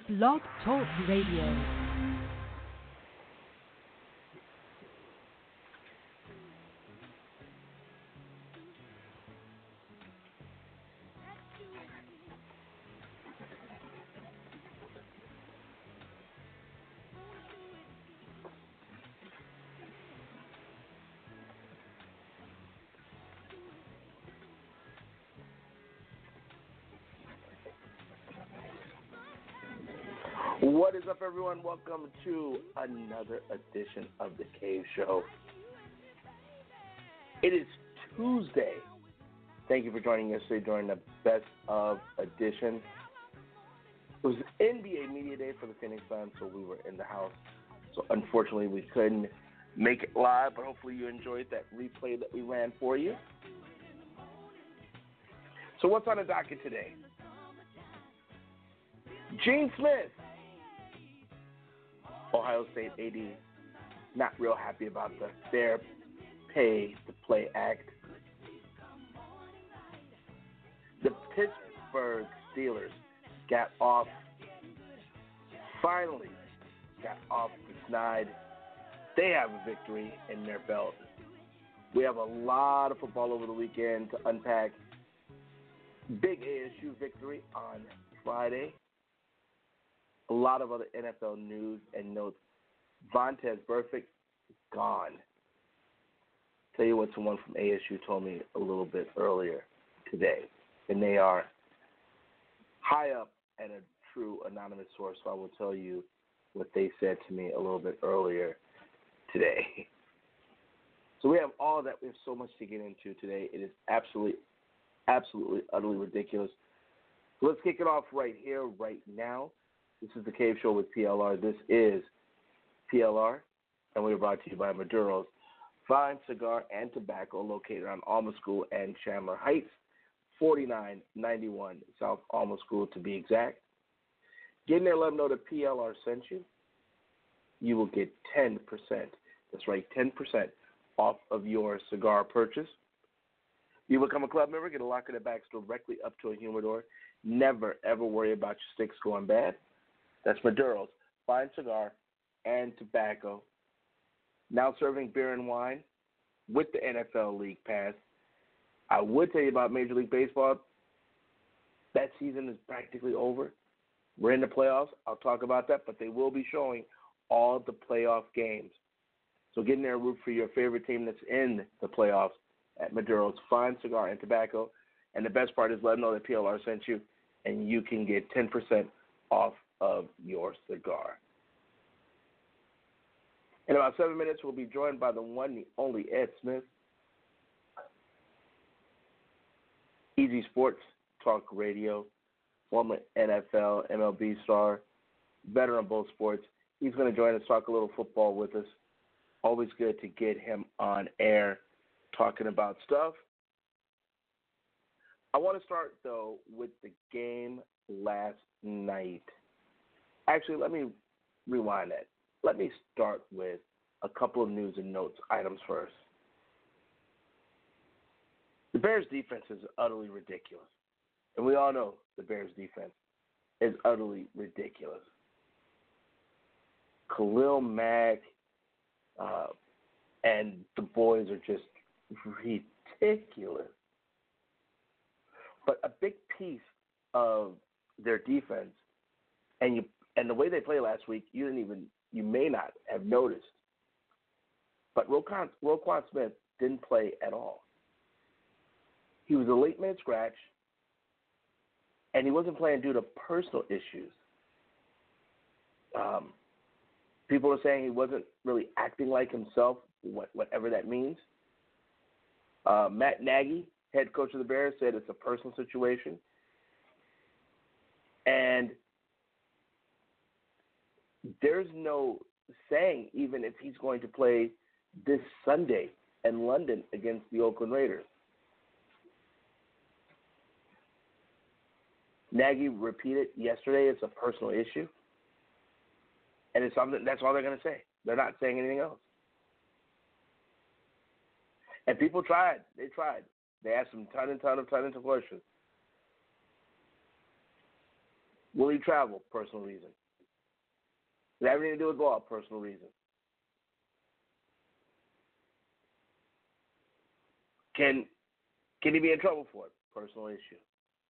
Blog Talk Radio. What is up, everyone? Welcome to another edition of The Cave Show. It is Tuesday. Thank you for joining us today during the Best of edition. It was NBA Media Day for the Phoenix Suns, so we were in the house. So unfortunately, we couldn't make it live, but hopefully you enjoyed that replay that we ran for you. So what's on the docket today? Gene Smith, Ohio State AD, not real happy about the Fair Pay to Play Act. The Pittsburgh Steelers finally got off the snide. They have a victory in their belt. We have a lot of football over the weekend to unpack. Big ASU victory on Friday. A lot of other NFL news and notes. Vontaze Burfict, gone. Tell you what someone from ASU told me a little bit earlier today. And they are high up at a true anonymous source, so I will tell you what they said to me a little bit earlier today. So we have all that. We have so much to get into today. It is absolutely, utterly ridiculous. So let's kick it off right here, right now. This is The Cave Show with PLR. This is PLR, and we are brought to you by Maduro's Fine Cigar and Tobacco, located on Alma School and Chandler Heights, 4991 South Alma School to be exact. Get in there, let them know that PLR sent you. You will get 10%. That's right, 10% off of your cigar purchase. You become a club member, get a locker that backs directly up to a humidor. Never, ever worry about your sticks going bad. That's Maduro's Fine Cigar and Tobacco. Now serving beer and wine with the NFL League Pass. I would tell you about Major League Baseball. That season is practically over. We're in the playoffs. I'll talk about that, but they will be showing all the playoff games. So get in there and root for your favorite team that's in the playoffs at Maduro's Fine Cigar and Tobacco. And the best part is let them know that PLR sent you, and you can get 10% off of your cigar. In about 7 minutes, we'll be joined by the one, the only Ed Smith. Easy Sports Talk Radio, former NFL, MLB star, veteran of both sports. He's going to join us, talk a little football with us. Always good to get him on air talking about stuff. I want to start, though, with the game last night. Actually, let me rewind that. Let me start with a couple of news and notes items first. The Bears' defense is utterly ridiculous. And we all know the Bears' defense is utterly ridiculous. Khalil Mack and the boys are just ridiculous. But a big piece of their defense, and the way they played last week, you may not have noticed. But Roquan Smith didn't play at all. He was a late-minute scratch, and he wasn't playing due to personal issues. People are saying he wasn't really acting like himself, whatever that means. Matt Nagy, head coach of the Bears, said it's a personal situation. And there's no saying even if he's going to play this Sunday in London against the Oakland Raiders. Nagy repeated yesterday it's a personal issue. And it's something, that's all they're going to say. They're not saying anything else. And people tried. They tried. They asked him ton of questions. Will he travel? Personal reason. Does it have anything to do with ball? Personal reason. Can he be in trouble for it? Personal issue.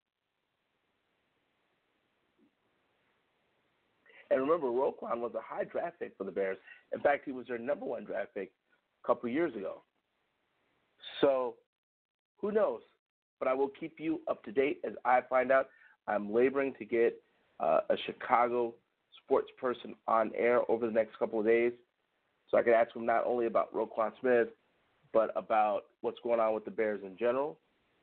And remember, Roquan was a high draft pick for the Bears. In fact, he was their number one draft pick a couple years ago. So, who knows? But I will keep you up to date as I find out. I'm laboring to get a Chicago sports person on air over the next couple of days so I can ask him not only about Roquan Smith, but about what's going on with the Bears in general.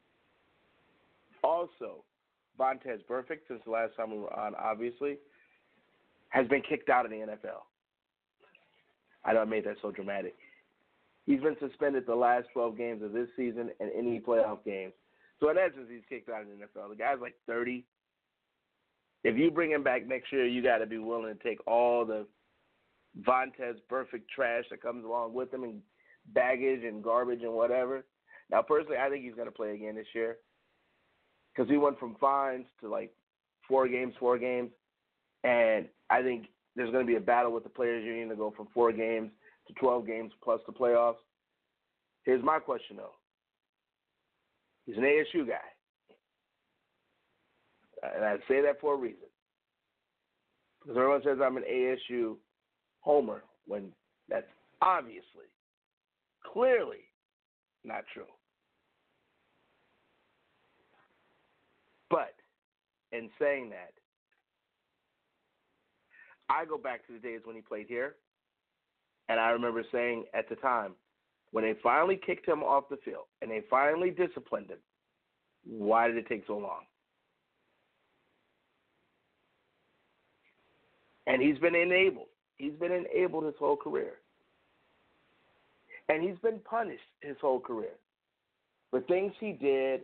Also, Vontaze Burfict, since the last time we were on, obviously, has been kicked out of the NFL. I know I made that so dramatic. He's been suspended the last 12 games of this season and any playoff games. So in essence, he's kicked out of the NFL. The guy's like 30. If you bring him back next year, you got to be willing to take all the Vontaze Burfict trash that comes along with him and baggage and garbage and whatever. Now, personally, I think he's going to play again this year because he went from fines to like 4 games. And I think there's going to be a battle with the players union to go from 4 games to 12 games plus the playoffs. Here's my question, though. He's an ASU guy. And I say that for a reason. Because everyone says I'm an ASU homer when that's obviously, clearly not true. But in saying that, I go back to the days when he played here, and I remember saying at the time, when they finally kicked him off the field and they finally disciplined him, why did it take so long? And he's been enabled. He's been enabled his whole career. And he's been punished his whole career for things he did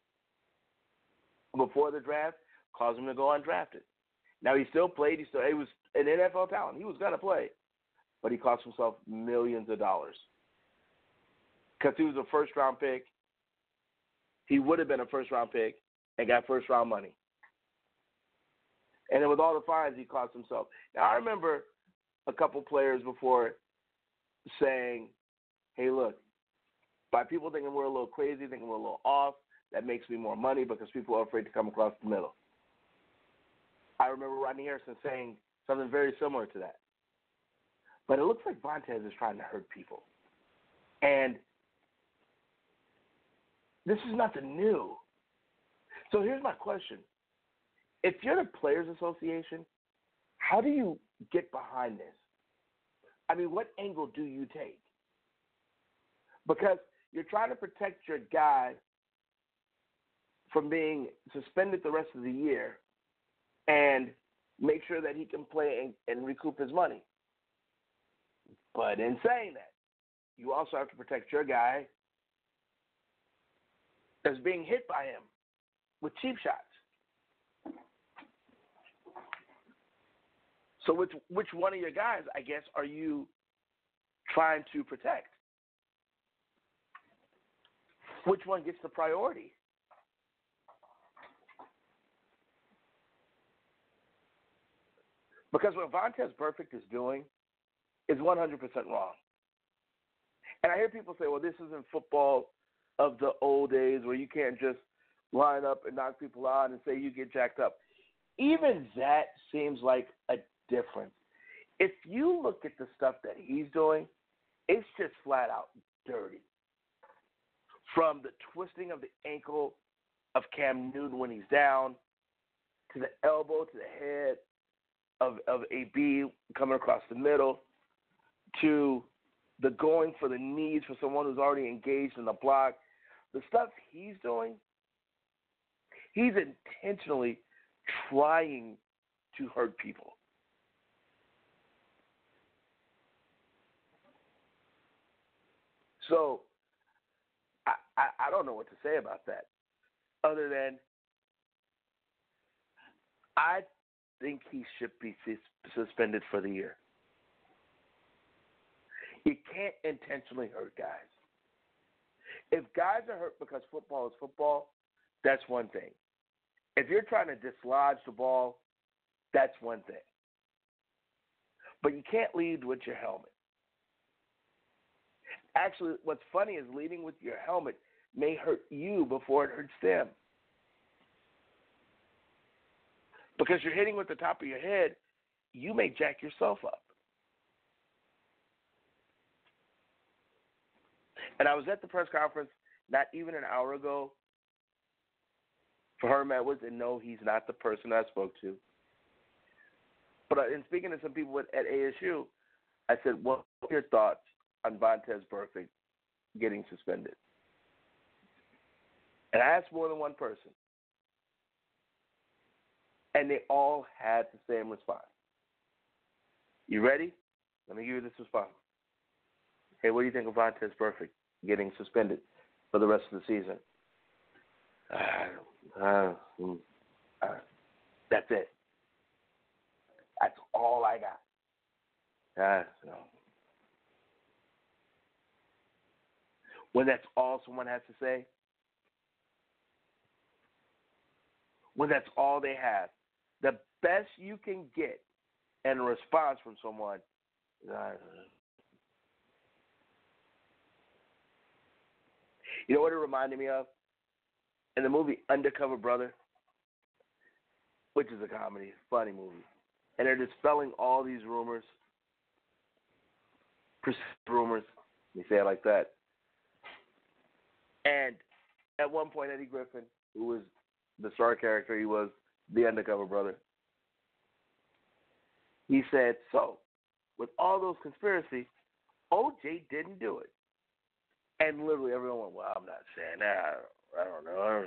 before the draft caused him to go undrafted. Now, he still played. He was an NFL talent. He was going to play. But he cost himself millions of dollars. Because he was a first-round pick. He would have been a first-round pick and got first-round money. And then with all the fines, he cost himself. Now, I remember a couple players before saying, hey, look, by people thinking we're a little crazy, thinking we're a little off, that makes me more money because people are afraid to come across the middle. I remember Rodney Harrison saying something very similar to that. But it looks like Vontaze is trying to hurt people. And this is nothing new. So here's my question. If you're the Players Association, how do you get behind this? I mean, what angle do you take? Because you're trying to protect your guy from being suspended the rest of the year and make sure that he can play and recoup his money. But in saying that, you also have to protect your guy that's being hit by him with cheap shots. So which one of your guys, I guess, are you trying to protect? Which one gets the priority? Because what Vontaze Burfict is doing is 100% wrong. And I hear people say, well, this isn't football of the old days where you can't just line up and knock people out and say you get jacked up. Even that seems like a difference. If you look at the stuff that he's doing, it's just flat out dirty. From the twisting of the ankle of Cam Newton when he's down, to the elbow, to the head of AB coming across the middle, to the going for the knees for someone who's already engaged in the block. The stuff he's doing, he's intentionally trying to hurt people. So I don't know what to say about that other than I think he should be suspended for the year. You can't intentionally hurt guys. If guys are hurt because football is football, that's one thing. If you're trying to dislodge the ball That's one thing. But you can't lead with your helmet. Actually, what's funny is leading with your helmet may hurt you before it hurts them. Because you're hitting with the top of your head, you may jack yourself up. And I was at the press conference not even an hour ago for Herm Edwards, and no, he's not the person I spoke to. But in speaking to some people at ASU, I said, what are your thoughts on Vontaze Burfict getting suspended? And I asked more than one person. And they all had the same response. You ready? Let me give you this response. Hey, what do you think of Vontaze Burfict getting suspended for the rest of the season? That's it. That's all I got. When that's all someone has to say, when that's all they have, the best you can get in a response from someone, you know what it reminded me of? In the movie Undercover Brother, which is a comedy, funny movie, and they're dispelling all these rumors, perceived rumors, let me say it like that. And at one point, Eddie Griffin, who was the star character, he was the Undercover Brother, he said, so, with all those conspiracies, O.J. didn't do it. And literally everyone went, well, I'm not saying that. I don't know.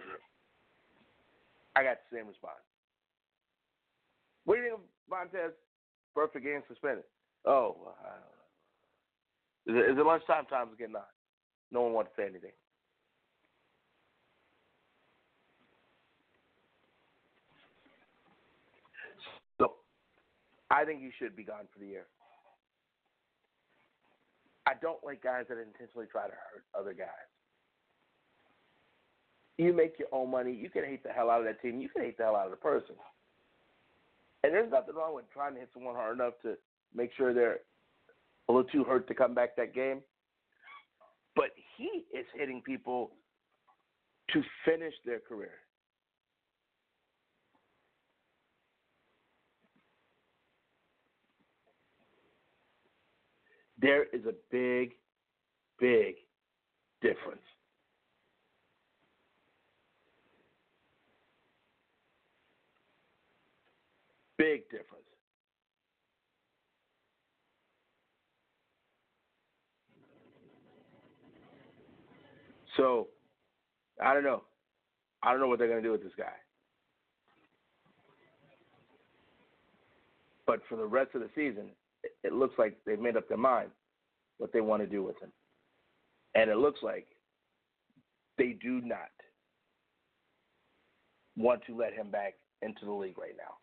I got the same response. What do you think of Vontaze Burfict getting suspended? Oh, well, I don't know. Is it lunchtime? Time's getting on. No one wants to say anything. So, I think he should be gone for the year. I don't like guys that intentionally try to hurt other guys. You make your own money. You can hate the hell out of that team. You can hate the hell out of the person. And there's nothing wrong with trying to hit someone hard enough to make sure they're a little too hurt to come back that game. But he is hitting people to finish their career. There is a big, big difference. Big difference. So, I don't know. I don't know what they're going to do with this guy. But for the rest of the season, it looks like they've made up their mind what they want to do with him. And it looks like they do not want to let him back into the league right now.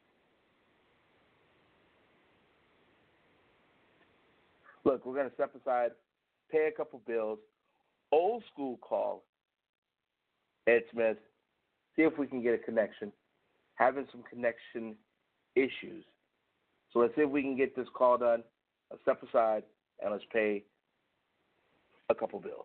Look, we're going to step aside, pay a couple bills, old school call Ed Smith, see if we can get a connection, having some connection issues. So let's see if we can get this call done. Let's step aside and let's pay a couple bills.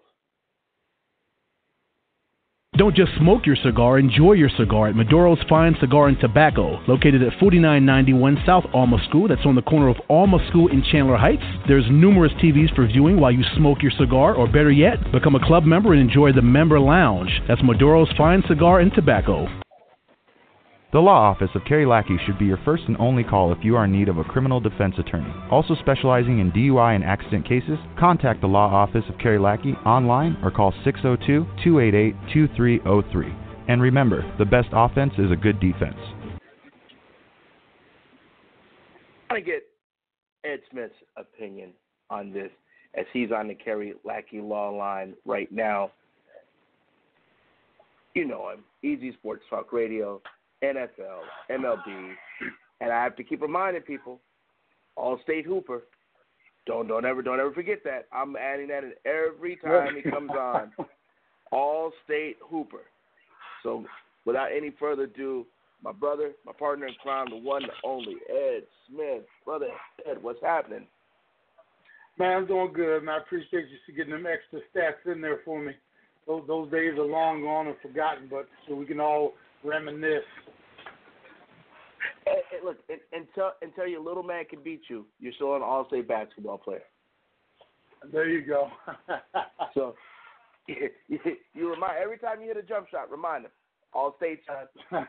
Don't just smoke your cigar, enjoy your cigar at Maduro's Fine Cigar and Tobacco, located at 4991 South Alma School. That's on the corner of Alma School in Chandler Heights. There's numerous TVs for viewing while you smoke your cigar, or better yet, become a club member and enjoy the member lounge. That's Maduro's Fine Cigar and Tobacco. The Law Office of Kerry Lackey should be your first and only call if you are in need of a criminal defense attorney. Also specializing in DUI and accident cases, contact the Law Office of Kerry Lackey online or call 602-288-2303. And remember, the best offense is a good defense. I want to get Ed Smith's opinion on this as he's on the Kerry Lackey Law line right now. You know him, Easy Sports Talk Radio, NFL, MLB, and I have to keep reminding people, All-State Hooper. Don't ever forget that. I'm adding that in every time he comes on. All-State Hooper. So without any further ado, my brother, my partner in crime, the one, the only, Ed Smith. Brother Ed, what's happening? Man, I'm doing good, man. I appreciate you getting them extra stats in there for me. Those days are long gone and forgotten, but so we can all reminisce. Hey, look, until your little man can beat you, you're still an all-state basketball player. There you go. So you remind every time you hit a jump shot, remind him, all-state son.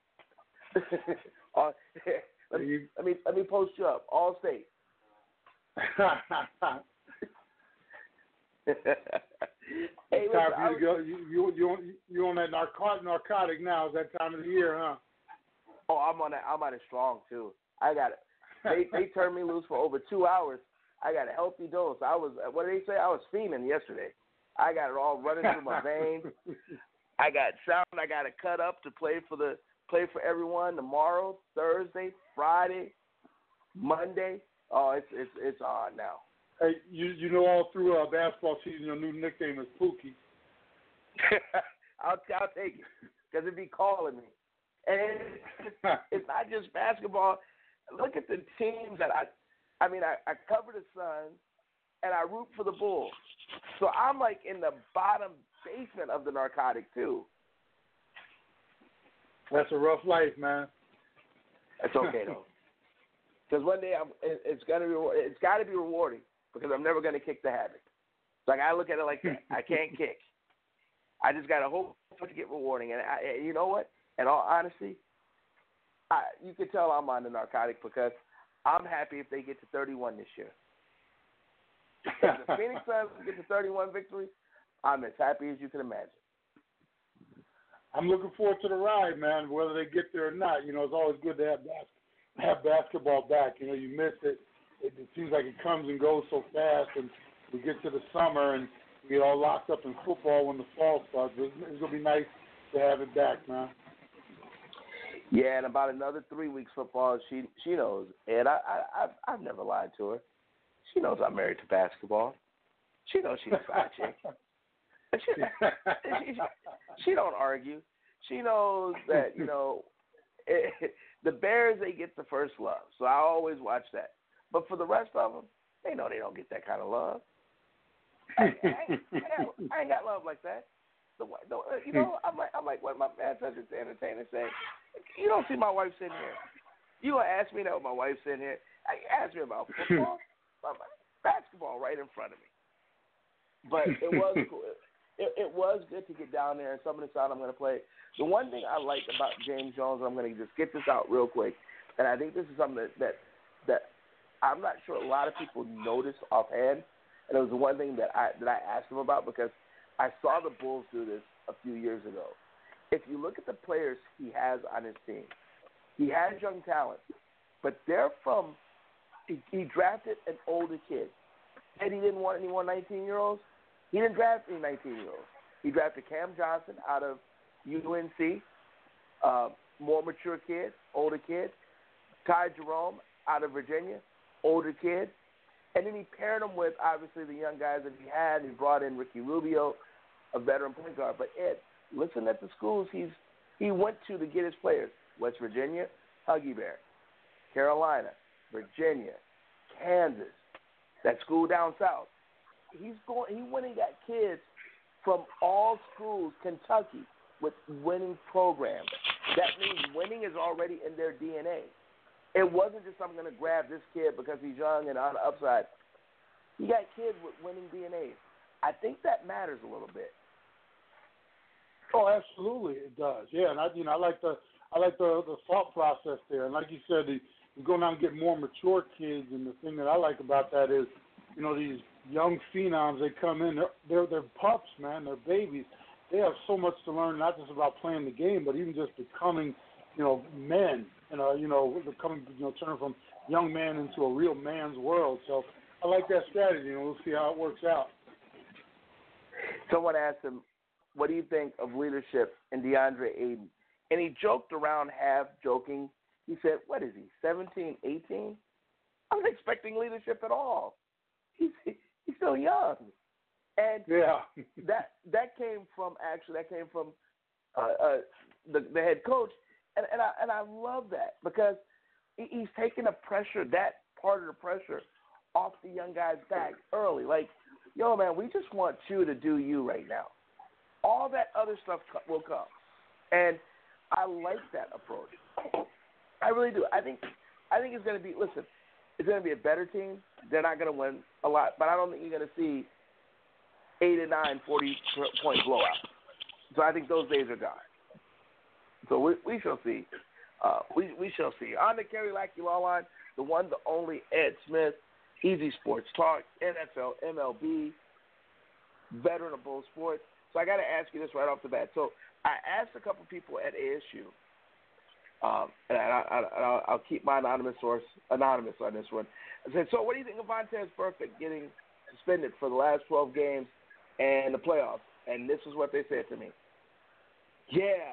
let me post you up, all-state. Hey, it's time for you to go. You on that narcotic now? It's that time of the year, huh? Oh, I'm on it strong too. I got it. They turned me loose for over 2 hours. I got a healthy dose. What did they say? I was fiending yesterday. I got it all running through my veins. I got sound. I got it cut up to play for everyone tomorrow, Thursday, Friday, Monday. Oh, it's on now. Hey, you know, all through basketball season, your new nickname is Pookie. I'll take it because it'd be calling me. And it's not just basketball. Look at the teams that I cover the Suns and I root for the Bulls. So I'm like in the bottom basement of the narcotic too. That's a rough life, man. It's okay though, because one day it's got to be rewarding because I'm never gonna kick the habit. Like I look at it like that. I can't kick. I just got to hope to get rewarding. And you know what? In all honesty, you can tell I'm on the narcotic because I'm happy if they get to 31 this year. If the Phoenix Suns get to 31 victories, I'm as happy as you can imagine. I'm looking forward to the ride, man, whether they get there or not. You know, it's always good to have basketball back. You know, you miss it. It seems like it comes and goes so fast, and we get to the summer and we get all locked up in football when the fall starts. It's going to be nice to have it back, man. Yeah, and about another 3 weeks football, she knows. And I've never lied to her. She knows I'm married to basketball. She knows she's a side chick. She don't argue. She knows that, you know, the Bears, they get the first love. So I always watch that. But for the rest of them, they know they don't get that kind of love. I ain't got love like that. You know, I'm like what my man says to entertainer say. You don't see my wife sitting here. You gonna ask me that with my wife sitting here? Ask me about football, basketball right in front of me. But it was cool. It was good to get down there and some of the sound I'm going to play. The one thing I like about James Jones, I'm going to just get this out real quick, and I think this is something that I'm not sure a lot of people notice offhand, and it was the one thing that I asked him about because I saw the Bulls do this a few years ago. If you look at the players he has on his team, he has young talent, but they're from he drafted an older kid. And he didn't want any more 19-year-olds. He didn't draft any 19-year-olds. He drafted Cam Johnson out of UNC, more mature kid, older kid. Ty Jerome out of Virginia, older kid. And then he paired him with, obviously, the young guys that he had. He brought in Ricky Rubio, a veteran point guard. But, Ed, listen at the schools he went to get his players. West Virginia, Huggy Bear. Carolina, Virginia, Kansas, that school down south. He went and got kids from all schools, Kentucky, with winning programs. That means winning is already in their DNA. It wasn't just I'm going to grab this kid because he's young and on the upside. He got kids with winning DNA. I think that matters a little bit. Oh, absolutely, it does. Yeah, and I like the thought process there. And like you said, you go down and get more mature kids. And the thing that I like about that is, you know, these young phenoms, they come in, they're pups, man, they're babies. They have so much to learn, not just about playing the game, but even just becoming, you know, men. Becoming, turning from young man into a real man's world. So I like that strategy, and we'll see how it works out. Someone asked him, what do you think of leadership in DeAndre Ayton? And he joked around, half joking. He said, what is he, 17, 18? I was expecting leadership at all. He's still young. And yeah. that came from the head coach. and I love that because he's taking the pressure, that part of the pressure, off the young guy's back early. Like, yo, man, we just want you to do you right now. All that other stuff will come, and I like that approach. I really do. I think it's going to be. Listen, it's going to be a better team. They're not going to win a lot, but I don't think you're going to see 8 and 9 40-point blowouts. So I think those days are gone. So we shall see. We shall see. On the Kerry Lackey Law Line, the one, the only Ed Smith, Easy Sports Talk, NFL, MLB, veteran of both sports. So I got to ask you this right off the bat. So I asked a couple people at ASU, and I'll keep my anonymous source anonymous on this one. I said, so what do you think of Vontaze Burfict getting suspended for the last 12 games and the playoffs? And this is what they said to me. Yeah,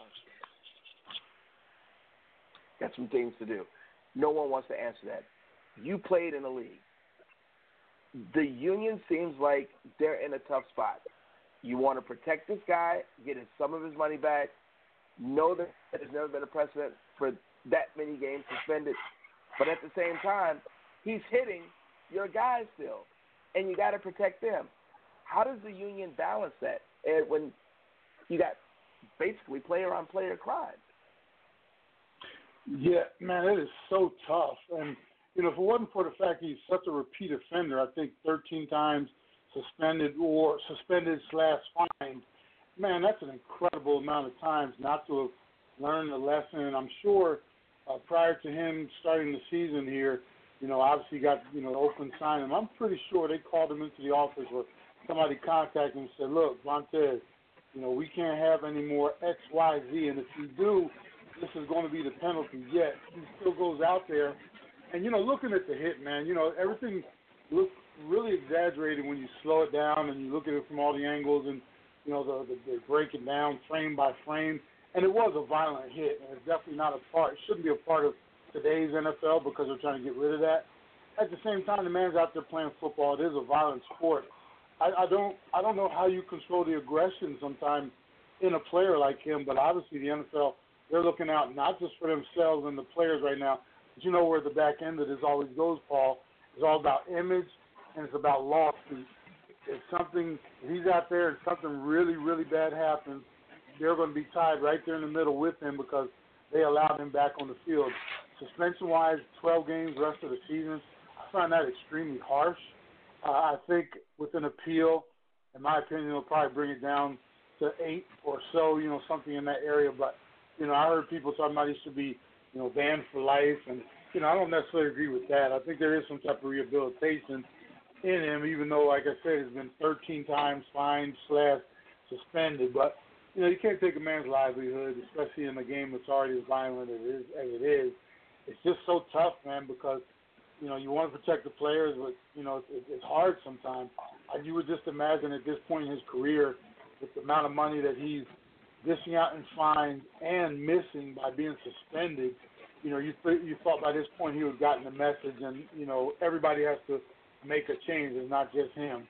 got some things to do. No one wants to answer that. You played in the league. The union seems like they're in a tough spot. You want to protect this guy, get some of his money back, know that there's never been a precedent for that many games suspended, but at the same time, he's hitting your guys still, and you got to protect them. How does the union balance that when you got basically player-on-player crime? Yeah, man, it is so tough. And, if it wasn't for the fact he's such a repeat offender, I think 13 times suspended/fined, man, that's an incredible amount of times not to have learned the lesson. And I'm sure prior to him starting the season here, obviously got, Oakland signed him. I'm pretty sure they called him into the office or somebody contacted him and said, look, Vontaze, we can't have any more X, Y, Z, and if you do, this is going to be the penalty. Yet he still goes out there. And, looking at the hit, man, everything looks really exaggerated when you slow it down and you look at it from all the angles and, they break it down frame by frame. And it was a violent hit, and it's definitely not it shouldn't be a part of today's NFL because they're trying to get rid of that. At the same time, the man's out there playing football. It is a violent sport. I don't know how you control the aggression sometimes in a player like him, but obviously the NFL, they're looking out not just for themselves and the players right now, but where the back end of this always goes, Paul. It's all about image, and it's about lawsuits. If he's out there and something really, really bad happens, they're going to be tied right there in the middle with him because they allowed him back on the field. Suspension-wise, 12 games, rest of the season, I find that extremely harsh. I think with an appeal, in my opinion, they'll probably bring it down to 8 or so, something in that area. But, I heard people talking about he should be, banned for life. And, I don't necessarily agree with that. I think there is some type of rehabilitation in him, even though, like I said, he's been 13 times fined/suspended. But, you can't take a man's livelihood, especially in a game that's already as violent as it is. It's just so tough, man, because, you want to protect the players, but, it's hard sometimes. You would just imagine at this point in his career, with the amount of money that he's dishing out in fines and missing by being suspended, you thought by this point he would have gotten the message, and, everybody has to make a change. It's not just him.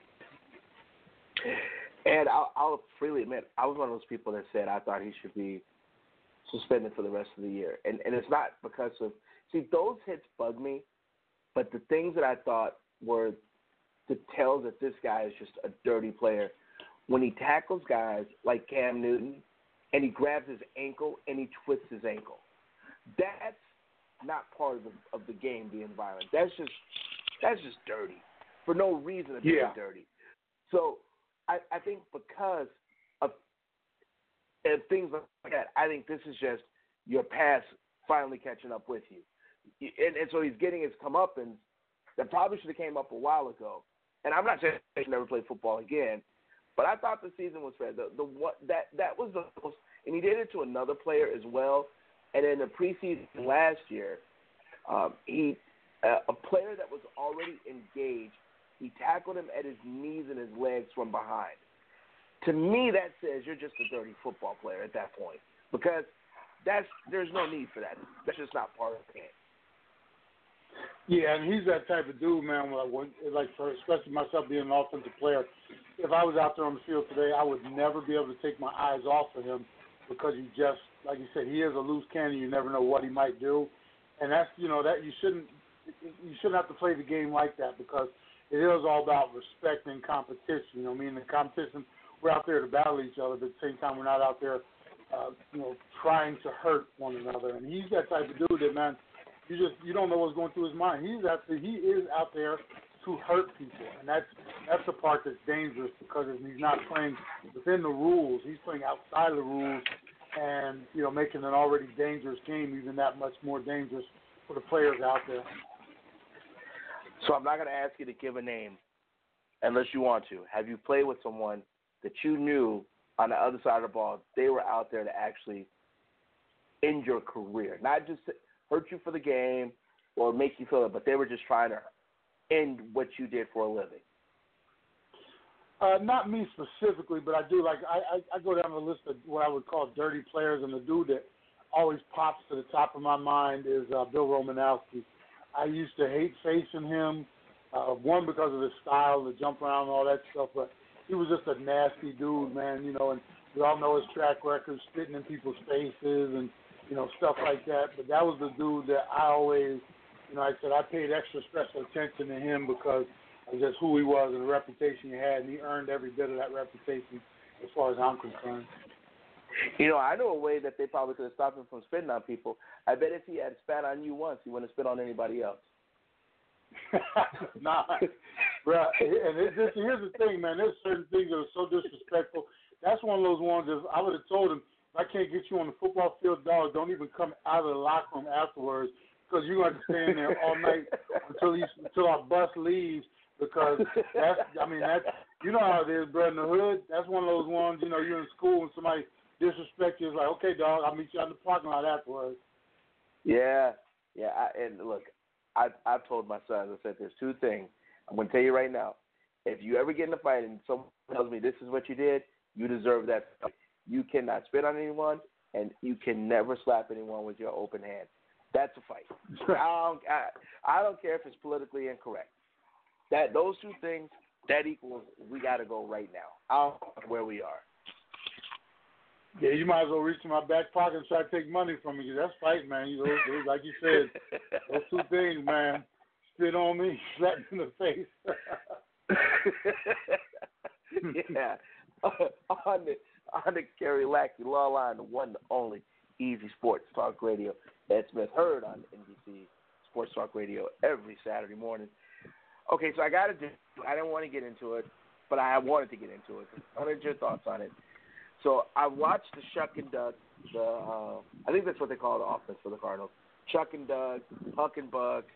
And I'll freely admit, I was one of those people that said I thought he should be suspended for the rest of the year. And it's not because of – see, those hits bug me, but the things that I thought were the tells that this guy is just a dirty player. When he tackles guys like Cam Newton and he grabs his ankle and he twists his ankle, that's not part of the game being violent. That's just dirty for no reason to be dirty. So I think because of things like that, I think this is just your past finally catching up with you. And so he's getting his comeuppance that probably should have came up a while ago. And I'm not saying he should never play football again, but I thought the season was fair. That was the most, and he did it to another player as well. And in the preseason last year, a player that was already engaged, he tackled him at his knees and his legs from behind. To me, that says you're just a dirty football player at that point because there's no need for that. That's just not part of the game. Yeah, and he's that type of dude, man. Especially myself being an offensive player, if I was out there on the field today, I would never be able to take my eyes off of him because you just, like you said, he is a loose cannon. You never know what he might do, and that's that you shouldn't have to play the game like that, because it is all about respect and competition. The competition, we're out there to battle each other, but at the same time, we're not out there, trying to hurt one another. And he's that type of dude that, man, you don't know what's going through his mind. He is out there to hurt people, and that's the part that's dangerous, because he's not playing within the rules. He's playing outside of the rules, and making an already dangerous game even that much more dangerous for the players out there. So I'm not going to ask you to give a name unless you want to. Have you played with someone that you knew on the other side of the ball, they were out there to actually end your career, not just hurt you for the game or make you feel it, but they were just trying to end what you did for a living? Not me specifically, but I do. I go down the list of what I would call dirty players, and the dude that always pops to the top of my mind is Bill Romanowski. I used to hate facing him, one, because of his style, the jump around and all that stuff, but he was just a nasty dude, man, and we all know his track record, spitting in people's faces and, stuff like that. But that was the dude that I always, I paid extra special attention to him because of just who he was and the reputation he had, and he earned every bit of that reputation as far as I'm concerned. I know a way that they probably could have stopped him from spitting on people. I bet if he had spat on you once, he wouldn't have spit on anybody else. Nah, bro. And here's the thing, man. There's certain things that are so disrespectful. That's one of those ones that I would have told him, if I can't get you on the football field, dog, don't even come out of the locker room afterwards, because you're going to stand there all night until our bus leaves. Because that's how it is, bro. In the hood, that's one of those ones. You're in school and somebody disrespect you. It's like, okay, dog, I'll meet you out in the parking lot afterwards. Yeah. And look, I've told my sons, I said, there's two things. I'm going to tell you right now. If you ever get in a fight and someone tells me this is what you did, you deserve that fight. You cannot spit on anyone, and you can never slap anyone with your open hand. That's a fight. I don't care if it's politically incorrect. Those two things, that equals we got to go right now. I don't know where we are. Yeah, you might as well reach in my back pocket and try to take money from me. That's fighting, man. Like you said, those two things, man. Spit on me, slap me in the face. Yeah. On the Kerry Lackey Law Line, the one and only Easy Sports Talk Radio. Ed Smith, heard on NBC Sports Talk Radio every Saturday morning. Okay, so I didn't want to get into it, but I wanted to get into it. I wanted your thoughts on it. So I watched the Chuck and Doug, I think that's what they call the offense for the Cardinals. Chuck and Doug, Huck and Buck,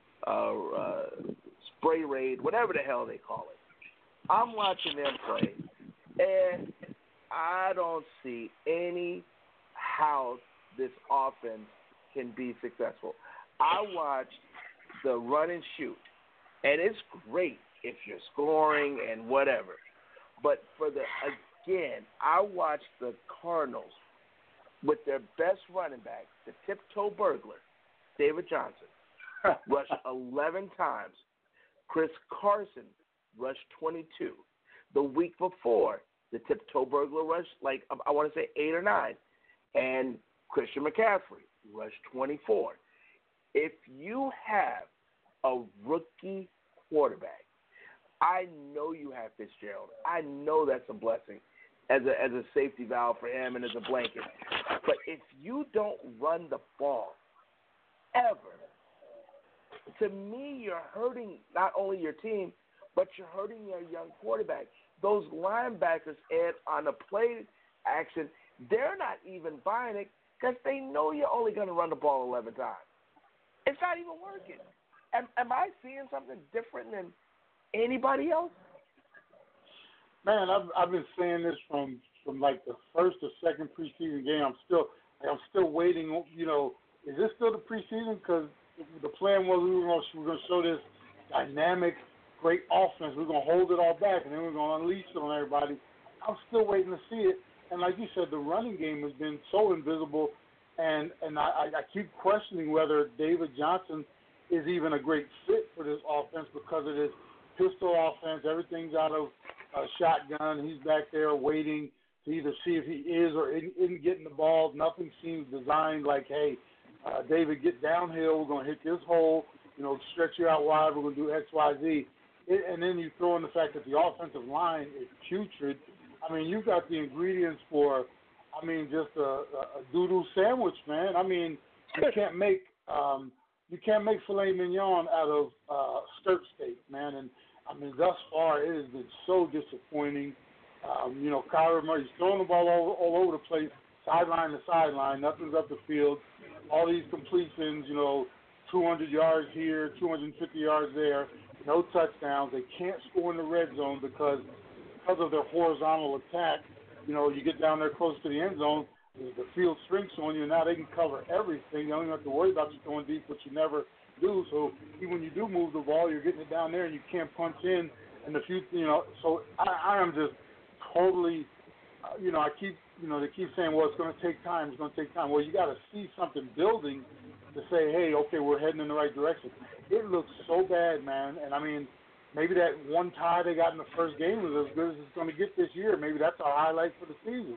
Spray Raid, whatever the hell they call it. I'm watching them play, and I don't see any how this offense can be successful. I watched the run and shoot, and it's great if you're scoring and whatever. But again, I watched the Cardinals with their best running back, the tiptoe burglar, David Johnson, rush 11 times. Chris Carson rushed 22. The week before, the tiptoe burglar rushed, I want to say 8 or 9. And Christian McCaffrey rushed 24. If you have a rookie quarterback, I know you have Fitzgerald. I know that's a blessing as a safety valve for him and as a blanket. But if you don't run the ball ever, to me, you're hurting not only your team, but you're hurting your young quarterback. Those linebackers, Ed, on the play action, they're not even buying it because they know you're only going to run the ball 11 times. It's not even working. Am I seeing something different than anybody else? Man, I've been saying this from like the first or second preseason game. I'm still waiting. Is this still the preseason? Because the plan was we were going to show this dynamic, great offense. We're going to hold it all back, and then we're going to unleash it on everybody. I'm still waiting to see it. And like you said, the running game has been so invisible, and I keep questioning whether David Johnson is even a great fit for this offense because of this pistol offense. Everything's out of shotgun. He's back there waiting to either see if he is or isn't getting the ball. Nothing seems designed like, hey, David, get downhill. We're going to hit this hole. Stretch you out wide. We're going to do X, Y, Z. And then you throw in the fact that the offensive line is putrid. I mean, you've got the ingredients for, just a doodle sandwich, man. I mean, you can't make filet mignon out of skirt steak, man. And thus far it has been so disappointing. Kyler Murray's throwing the ball all over the place, sideline to sideline. Nothing's up the field. All these completions, 200 yards here, 250 yards there, no touchdowns. They can't score in the red zone because of their horizontal attack. You get down there close to the end zone, the field shrinks on you, and now they can cover everything. You don't even have to worry about you throwing deep, which you never do. So even when you do move the ball, you're getting it down there, and you can't punch in. And so I am just totally, I keep, they keep saying, well, it's going to take time. It's going to take time. Well, you got to see something building to say, hey, okay, we're heading in the right direction. It looks so bad, man. And maybe that one tie they got in the first game was as good as it's going to get this year. Maybe that's our highlight for the season.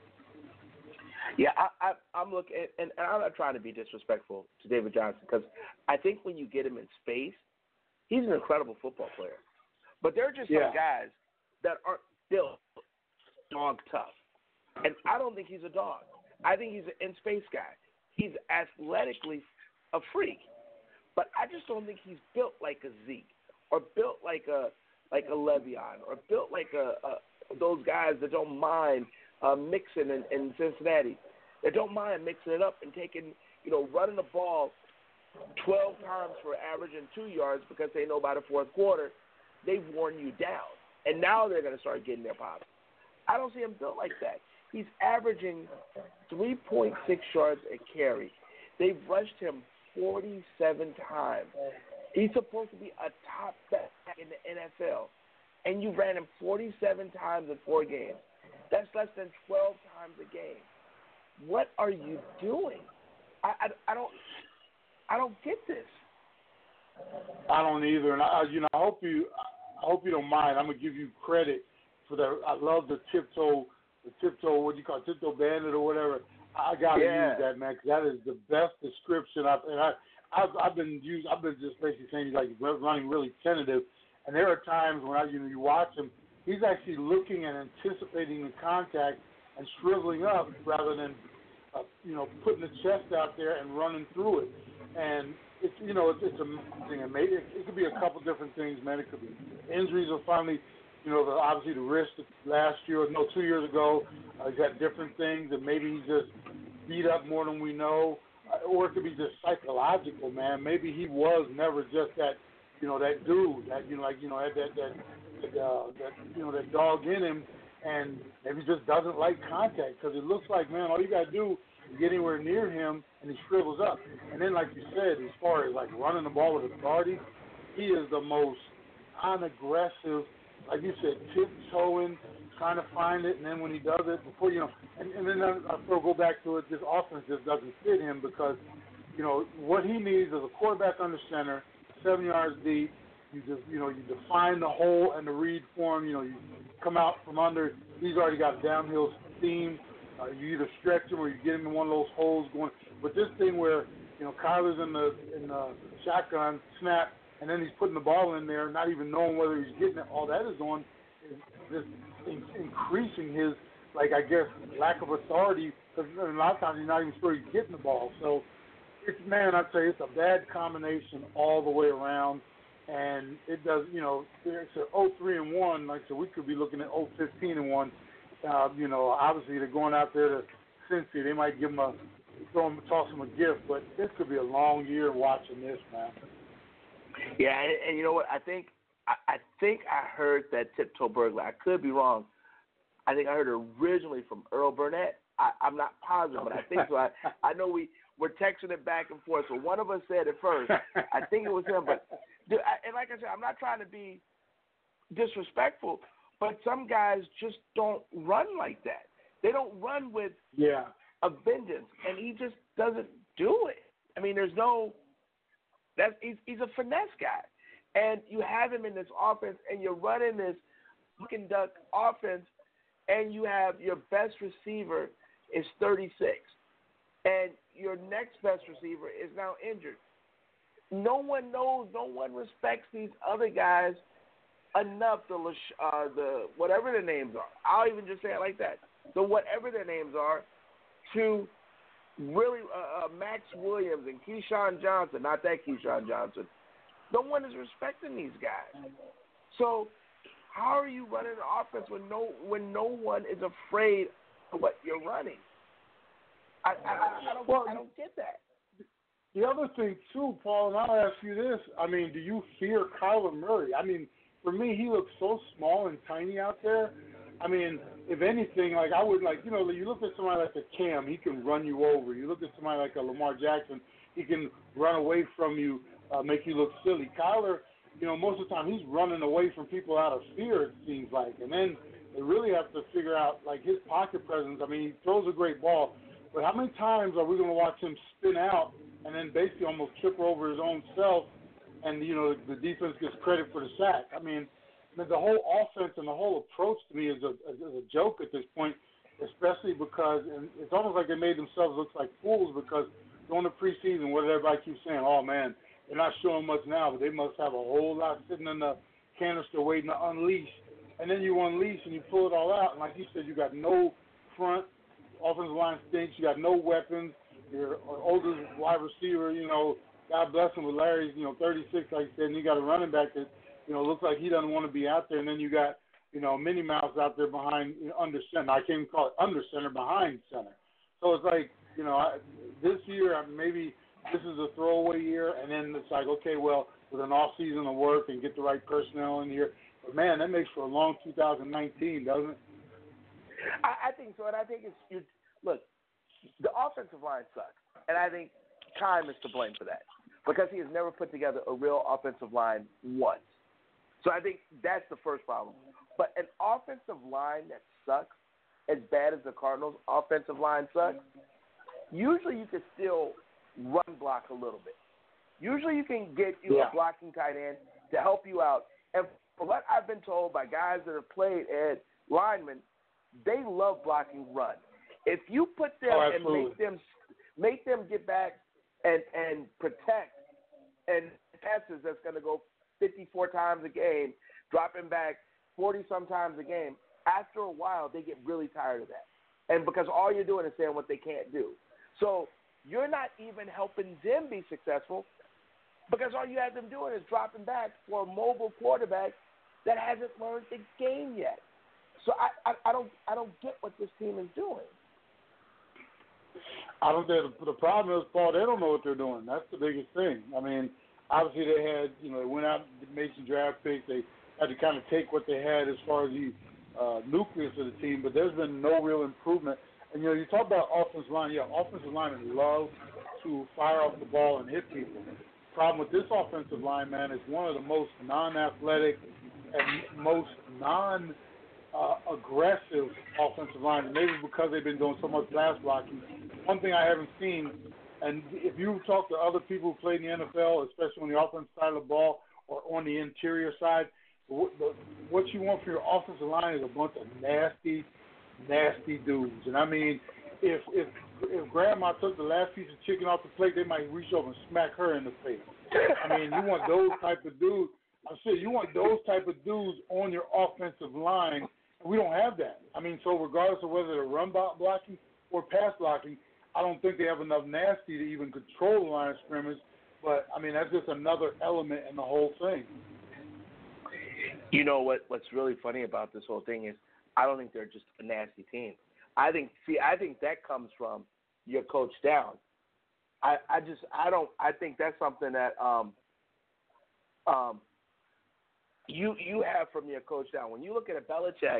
Yeah, I'm looking, and I'm not trying to be disrespectful to David Johnson because I think when you get him in space, he's an incredible football player. But there are just some guys that aren't built dog tough. And I don't think he's a dog. I think he's an in-space guy. He's athletically a freak. But I just don't think he's built like a Zeke or built like a Le'Veon or built like those guys that don't mind mixing in Cincinnati. They don't mind mixing it up and taking, running the ball 12 times for averaging 2 yards because they know by the fourth quarter they've worn you down. And now they're going to start getting their pops. I don't see him built like that. He's averaging 3.6 yards a carry. They've rushed him 47 times. He's supposed to be a top back in the NFL, and you ran him 47 times in 4 games. That's less than 12 times a game. What are you doing? I don't get this. I don't either, and I hope you don't mind. I'm gonna give you credit for that. I love the tiptoe. What do you call it, tiptoe bandit or whatever. I gotta use that, man, 'cause that is the best description. I've been just basically saying he's like running really tentative, and there are times when you watch him, he's actually looking and anticipating the contact and shriveling up rather than putting the chest out there and running through it. And it's amazing. And maybe it could be a couple different things, man. It could be injuries or finally. Obviously the wrist last year, 2 years ago, he's got different things, and maybe he's just beat up more than we know, or it could be just psychological, man. Maybe he was never just that, that dude, that that dog in him, and maybe he just doesn't like contact because it looks like, man, all you gotta do is get anywhere near him and he shrivels up. And then, like you said, as far as like running the ball with authority, he is the most unaggressive. Like you said, tiptoeing, trying to find it, and then when he does it, before and then I'll go back to it. This offense just doesn't fit him because, what he needs is a quarterback under center, 7 yards deep. You just, you define the hole and the read for him. You come out from under. He's already got a downhill steam. You either stretch him or you get him in one of those holes going. But this thing where, Kyler's in the shotgun snap. And then he's putting the ball in there, not even knowing whether he's getting it. All that is doing is just increasing his, lack of authority. Because a lot of times he's not even sure he's getting the ball. So, I'd say it's a bad combination all the way around. And it does, it's an 0-3-1. So we could be looking at 0-15-1. Obviously they're going out there to Cincy. They might give him toss him a gift. But this could be a long year watching this, man. Yeah, and you know what? I think I heard that tiptoe burglar. I could be wrong. I think I heard it originally from Earl Burnett. I'm not positive, but I think so. I know we're texting it back and forth. So one of us said it first. I think it was him. But and like I said, I'm not trying to be disrespectful, but some guys just don't run like that. They don't run with a vengeance, and he just doesn't do it. I mean, there's no. He's a finesse guy. And you have him in this offense, and you're running this look and duck offense, and you have your best receiver is 36, and your next best receiver is now injured. No one knows, no one respects these other guys enough, the whatever their names are. I'll even just say it like that. So whatever their names are, to really Max Williams and Keyshawn Johnson, not that Keyshawn Johnson. No one is respecting these guys. So how are you running an offense when no one is afraid of what you're running? I don't get that. The other thing, too, Paul, and I'll ask you this. I mean, do you fear Kyler Murray? I mean, for me, he looks so small and tiny out there. I mean, if anything, like I would like, you know, you look at somebody like a Cam, he can run you over. You look at somebody like a Lamar Jackson, he can run away from you, make you look silly. Kyler, you know, most of the time he's running away from people out of fear, it seems like. And then they really have to figure out, like, his pocket presence. I mean, he throws a great ball, but how many times are we going to watch him spin out and then basically almost trip over his own self, and, you know, the defense gets credit for the sack? I mean, the whole offense and the whole approach to me is a joke at this point, especially because it's almost like they made themselves look like fools, because during the preseason, what everybody keeps saying, oh, man, they're not showing much now, but they must have a whole lot sitting in the canister waiting to unleash. And then you unleash and you pull it all out, and like you said, you got no front, offensive line stinks, you got no weapons, your oldest wide receiver, you know, God bless him with Larry's, you know, 36, like you said, and you got a running back that, you know, looks like he doesn't want to be out there, and then you got, you know, Minnie Mouse out there behind, you know, under center. I can't even call it under center, behind center. So it's like, you know, this year maybe this is a throwaway year, and then it's like, okay, well, with an off season of work and get the right personnel in here. But man, that makes for a long 2019, doesn't it? I think so, and I think look, the offensive line sucks, and I think Time is to blame for that, because he has never put together a real offensive line once. So I think that's the first problem. But an offensive line that sucks as bad as the Cardinals' offensive line sucks, usually you can still run block a little bit. Usually you can get a blocking tight end to help you out. And from what I've been told by guys that have played at linemen, they love blocking run. If you put them and make them get back and protect, and passes that's going to go 54 times a game, dropping back 40 sometimes a game, after a while they get really tired of that. And because all you're doing is saying what they can't do. So you're not even helping them be successful, because all you have them doing is dropping back for a mobile quarterback that hasn't learned the game yet. So I don't get what this team is doing. I don't think the problem is, Paul, they don't know what they're doing. That's the biggest thing. I mean, obviously they had, you know, they went out and made some draft picks. They had to kind of take what they had as far as the nucleus of the team, but there's been no real improvement. And, you know, you talk about offensive line. Yeah, offensive linemen love to fire off the ball and hit people. The problem with this offensive line, man, is one of the most non-athletic and most aggressive offensive line, maybe because they've been doing so much pass blocking. One thing I haven't seen, and if you talk to other people who play in the NFL, especially on the offensive side of the ball or on the interior side, what you want for your offensive line is a bunch of nasty dudes. And I mean, if Grandma took the last piece of chicken off the plate, they might reach over and smack her in the face. I mean, you want those type of dudes. I'm saying you want those type of dudes on your offensive line. We don't have that. I mean, so regardless of whether they're run blocking or pass blocking, I don't think they have enough nasty to even control the line of scrimmage. But, I mean, that's just another element in the whole thing. You know what's really funny about this whole thing is I don't think they're just a nasty team. I think that comes from your coach down. I think that's something that you have from your coach down. When you look at a Belichick,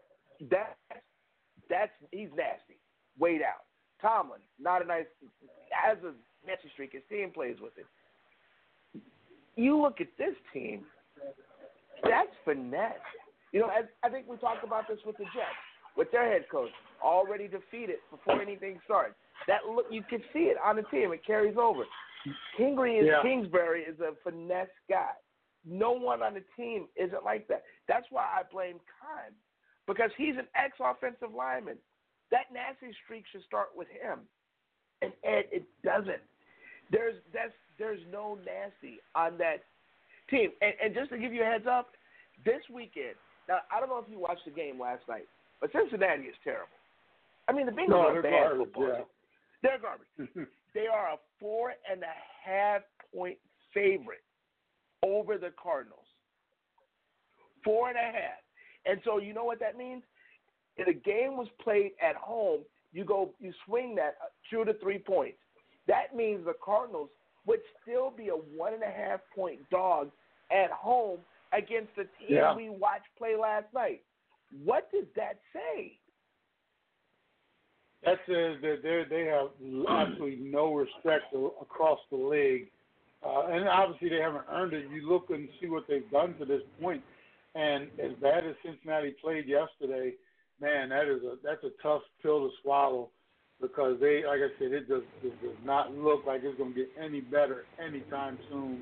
he's nasty, way down. Tomlin, not a nice, has a nasty streak. His team plays with it. You look at this team, that's finesse. You know, I think we talked about this with the Jets, with their head coach, already defeated before anything starts. That look, you can see it on the team. It carries over. Kingsbury is a finesse guy. No one on the team isn't like that. That's why I blame Kime. because he's an ex-offensive lineman. That nasty streak should start with him. And it doesn't. There's no nasty on that team. And just to give you a heads up, this weekend, now I don't know if you watched the game last night, but Cincinnati is terrible. I mean, the Bengals are bad football team. They're garbage. They are a 4.5-point favorite over the Cardinals. 4.5. And so you know what that means? If a game was played at home, you swing that 2 to 3 points. That means the Cardinals would still be a 1.5-point dog at home against the team we watched play last night. What does that say? That says that they have absolutely no respect across the league. And obviously they haven't earned it. You look and see what they've done to this point. And as bad as Cincinnati played yesterday, man, that's a tough pill to swallow because they, like I said, it does not look like it's going to get any better anytime soon.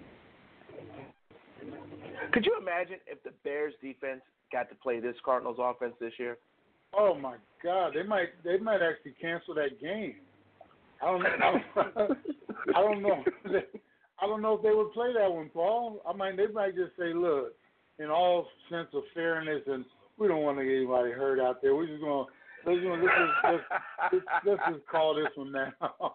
Could you imagine if the Bears defense got to play this Cardinals offense this year? Oh my God, they might actually cancel that game. I don't know. I don't know if they would play that one, Paul. I mean, they might just say, look, in all sense of fairness, and we don't want to get anybody hurt out there. We're just going to let's just call this one now.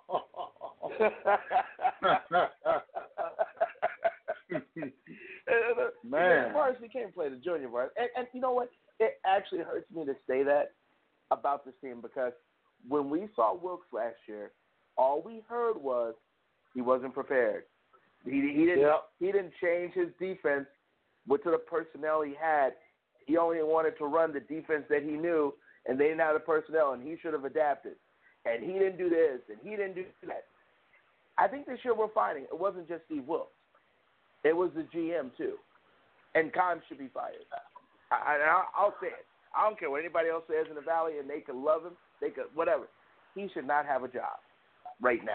Man, varsity can't play the junior varsity, and you know what? It actually hurts me to say that about this team because when we saw Wilkes last year, all we heard was he wasn't prepared. He didn't change his defense to the personnel he had. He only wanted to run the defense that he knew, and they didn't have the personnel, and he should have adapted. And he didn't do this, and he didn't do that. I think this year we're finding it wasn't just Steve Wilkes. It was the GM, too. And Khan should be fired. I'll say it. I don't care what anybody else says in the Valley, and they could love him. They could, whatever. He should not have a job right now.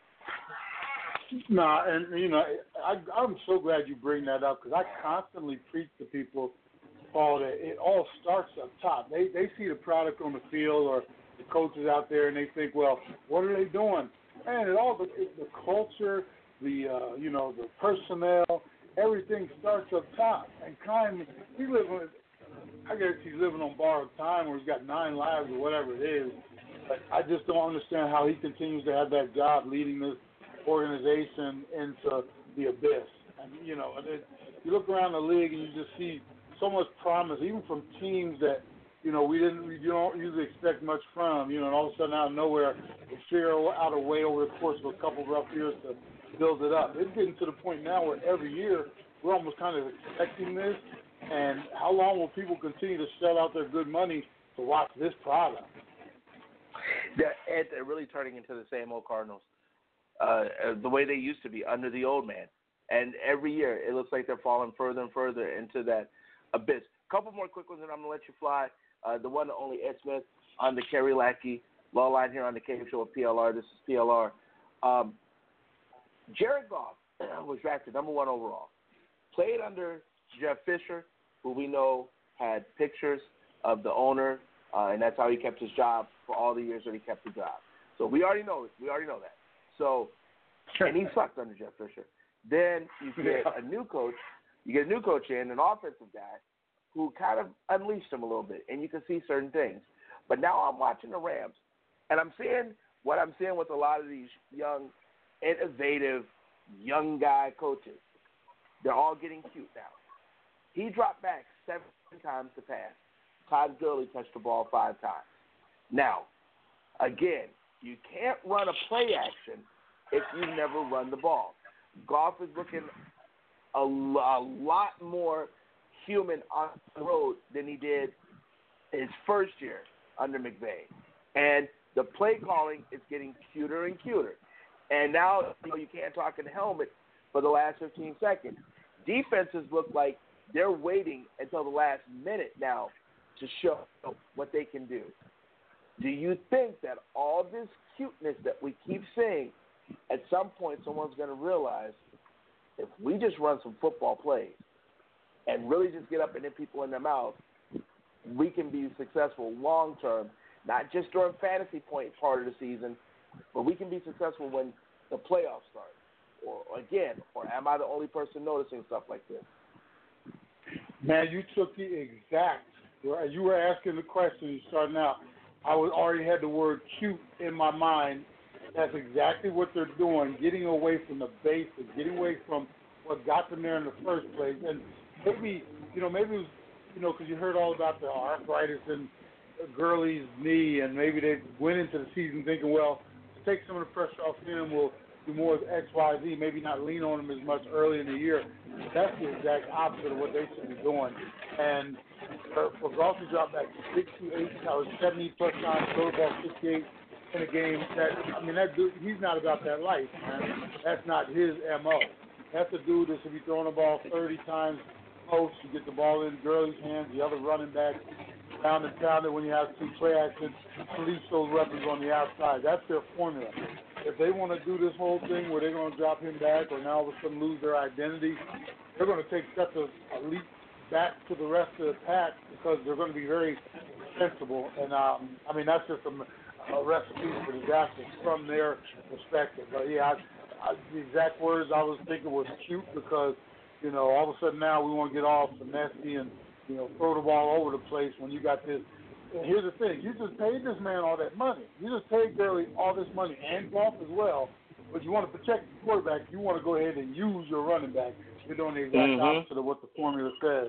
No, and, you know, I'm so glad you bring that up because I constantly preach to people, Paul, that it all starts up top. They see the product on the field or the coaches out there, and they think, well, what are they doing? Man, the culture, the personnel, everything starts up top. And I guess he's living on borrowed time or he's got 9 lives or whatever it is. But I just don't understand how he continues to have that job leading this organization into the abyss. And, you know, you look around the league and you just see so much promise, even from teams that, you know, you don't usually expect much from, you know, and all of a sudden out of nowhere, they figure out a way over the course of a couple of rough years to build it up. It's getting to the point now where every year we're almost kind of expecting this. And how long will people continue to shell out their good money to watch this product? They're really turning into the same old Cardinals, the way they used to be under the old man. And every year it looks like they're falling further and further into that abyss. A couple more quick ones and I'm going to let you fly. The one and only Ed Smith on the Kerry Lackey Law Line here on the Cave Show with PLR. This is PLR. Jared Goff was drafted number 1 overall. Played under Jeff Fisher, who we know had pictures of the owner, and that's how he kept his job for all the years that he kept the job. So we already know that. So, and he sucked under Jeff Fisher. Then you get a new coach. You get a new coach in, an offensive guy, who kind of unleashed him a little bit, and you can see certain things. But now I'm watching the Rams, and I'm seeing what I'm seeing with a lot of these young, innovative, young guy coaches. They're all getting cute now. He dropped back 7 times to pass. Todd Gurley touched the ball 5 times. Now, again, you can't run a play action if you never run the ball. Goff is looking a lot more human on the road than he did his first year under McVay. And the play calling is getting cuter and cuter. And now you can't talk in the helmet for the last 15 seconds. Defenses look like they're waiting until the last minute now to show what they can do. Do you think that all this cuteness that we keep seeing, at some point someone's going to realize if we just run some football plays and really just get up and hit people in their mouth, we can be successful long term, not just during fantasy point part of the season, but we can be successful when the playoffs start. Or am I the only person noticing stuff like this? Man, you took the exact. You were asking the question. You starting out. I already had the word cute in my mind. That's exactly what they're doing, getting away from the basics, getting away from what got them there in the first place. And maybe it was, because you heard all about the arthritis in Gurley's knee, and maybe they went into the season thinking, well, to take some of the pressure off him, we'll do more of X, Y, Z, maybe not lean on him as much early in the year. That's the exact opposite of what they should be doing. And for Goff to drop back to 68, 70-plus times, throw the ball 68 in a game, that dude, he's not about that life, man. That's not his M.O. That's a dude that should be throwing the ball 30 times most. You get the ball in Gurley's hands, the other running back, pound and pound it when you have two play action, release those weapons on the outside. That's their formula. If they want to do this whole thing where they're going to drop him back or now all of a sudden lose their identity, they're going to take such a leap back to the rest of the pack because they're going to be very sensible. And, that's just a recipe for disaster from their perspective. But, yeah, the exact words I was thinking was cute because, all of a sudden now we want to get all finessey and, throw the ball over the place when you got this. And here's the thing. You just paid this man all that money. You just paid Gurley all this money and Goff as well. But you want to protect the quarterback. You want to go ahead and use your running back. You're doing the exact opposite of what the formula says.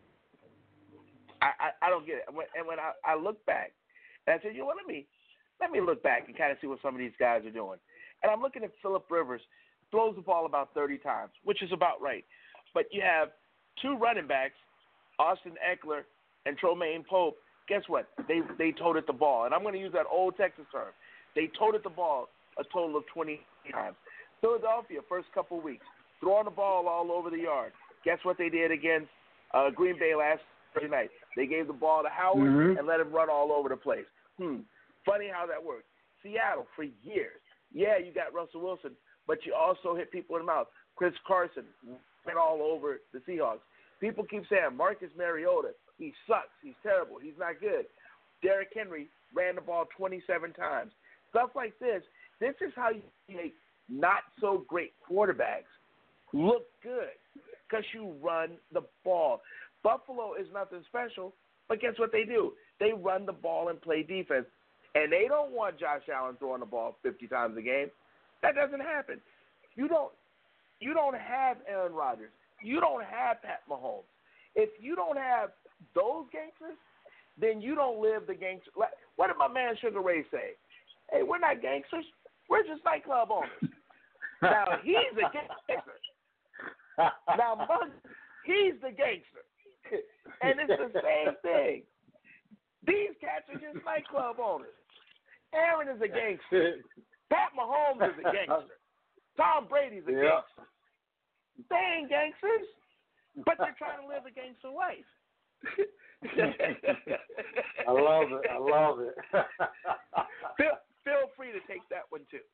I don't get it. And when I look back, and I said, let me look back and kind of see what some of these guys are doing. And I'm looking at Phillip Rivers, throws the ball about 30 times, which is about right. But you have two running backs, Austin Eckler and Tromaine Pope. Guess what? They toted the ball. And I'm going to use that old Texas term. They toted the ball a total of 20 times. Philadelphia, first couple weeks, throwing the ball all over the yard. Guess what they did against Green Bay last Thursday night? They gave the ball to Howard and let him run all over the place. Funny how that worked. Seattle, for years, yeah, you got Russell Wilson, but you also hit people in the mouth. Chris Carson went all over the Seahawks. People keep saying Marcus Mariota, he sucks, he's terrible, he's not good. Derrick Henry ran the ball 27 times. Stuff like this. This is how you make not-so-great quarterbacks look good because you run the ball. Buffalo is nothing special, but guess what they do? They run the ball and play defense. And they don't want Josh Allen throwing the ball 50 times a game. That doesn't happen. You don't have Aaron Rodgers. You don't have Pat Mahomes. If you don't have those gangsters, then you don't live the gangster. What did my man Sugar Ray say? Hey, we're not gangsters. We're just nightclub owners. Now, he's a gangster. Now, Muggs, he's the gangster. And it's the same thing. These cats are just nightclub owners. Aaron is a gangster. Pat Mahomes is a gangster. Tom Brady's a gangster. They ain't gangsters, but they're trying to live a gangster life. I love it. Feel free to take that one too.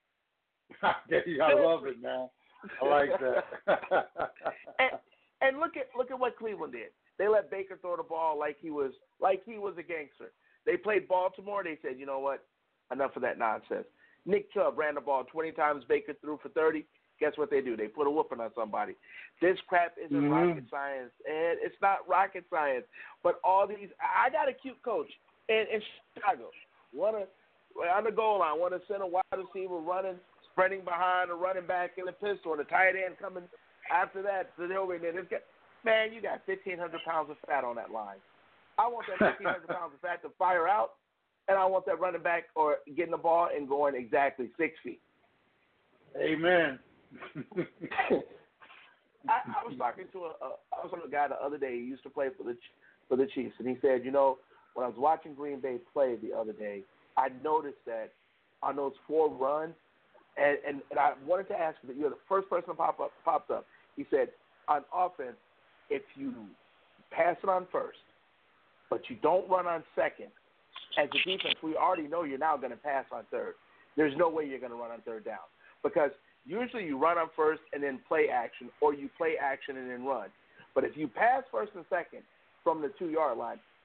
I love it, man. I like that. and look at what Cleveland did. They let Baker throw the ball like he was a gangster. They played Baltimore. They said, you know what? Enough of that nonsense. Nick Chubb ran the ball 20 times. Baker threw for 30. Guess what they do? They put a whooping on somebody. This crap isn't rocket science, and it's not rocket science. But all these – I got a cute coach in Chicago. On the goal line, want to send a wide receiver running, spreading behind a running back in a pistol, and a tight end coming after that. So they're over there. Man, you got 1,500 pounds of fat on that line. I want that 1,500 pounds of fat to fire out, and I want that running back or getting the ball and going exactly 6 feet. Amen. I was talking to a guy the other day. He used to play for the Chiefs, and he said, when I was watching Green Bay play the other day, I noticed that on those 4 runs, and I wanted to ask you, you're the first person that popped up. He said, on offense, if you pass it on first, but you don't run on second, as a defense, we already know you're now going to pass on third. There's no way you're going to run on third down because usually you run on first and then play action, or you play action and then run. But if you pass first and second from the 2-yard line,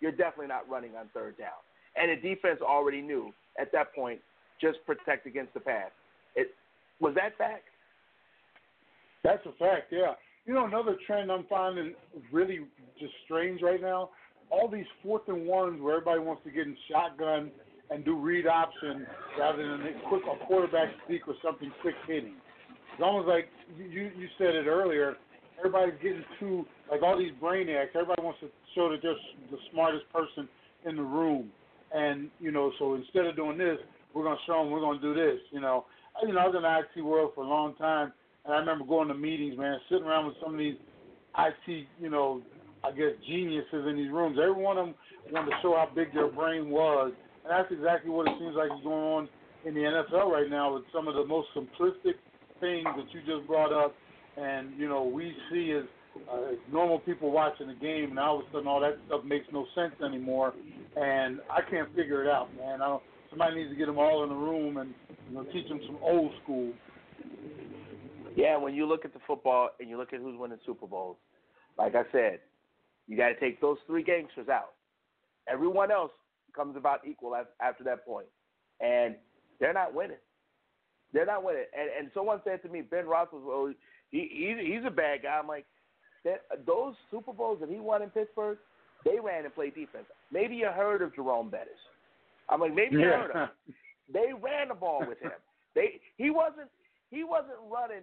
you're definitely not running on third down. And the defense already knew at that point, just protect against the pass. Was that fact? That's a fact, yeah. You know, another trend I'm finding really just strange right now, all these 4th and 1s where everybody wants to get in shotgun and do read option rather than a quarterback sneak or something quick hitting. It's almost like you said it earlier, everybody's getting too, like all these brainiacs, everybody wants to show that they're the smartest person in the room. And, you know, so instead of doing this, we're going to show them we're going to do this, you know. I was in the IT world for a long time, and I remember going to meetings, man, sitting around with some of these IT, you know, I guess geniuses in these rooms. Every one of them wanted to show how big their brain was, and that's exactly what it seems like is going on in the NFL right now with some of the most simplistic things that you just brought up, and, you know, we see as normal people watching the game, and all of a sudden all that stuff makes no sense anymore, and I can't figure it out, man. Somebody needs to get them all in the room and, you know, teach them some old school. Yeah, when you look at the football and you look at who's winning Super Bowls, like I said, you got to take those 3 gangsters out. Everyone else comes about equal after that point, and they're not winning. They're not winning. And someone said to me, Ben Roethlisberger, he's a bad guy. I'm like, those Super Bowls that he won in Pittsburgh, they ran and played defense. Maybe you heard of Jerome Bettis. I'm like, maybe you heard of him. They ran the ball with him. He wasn't running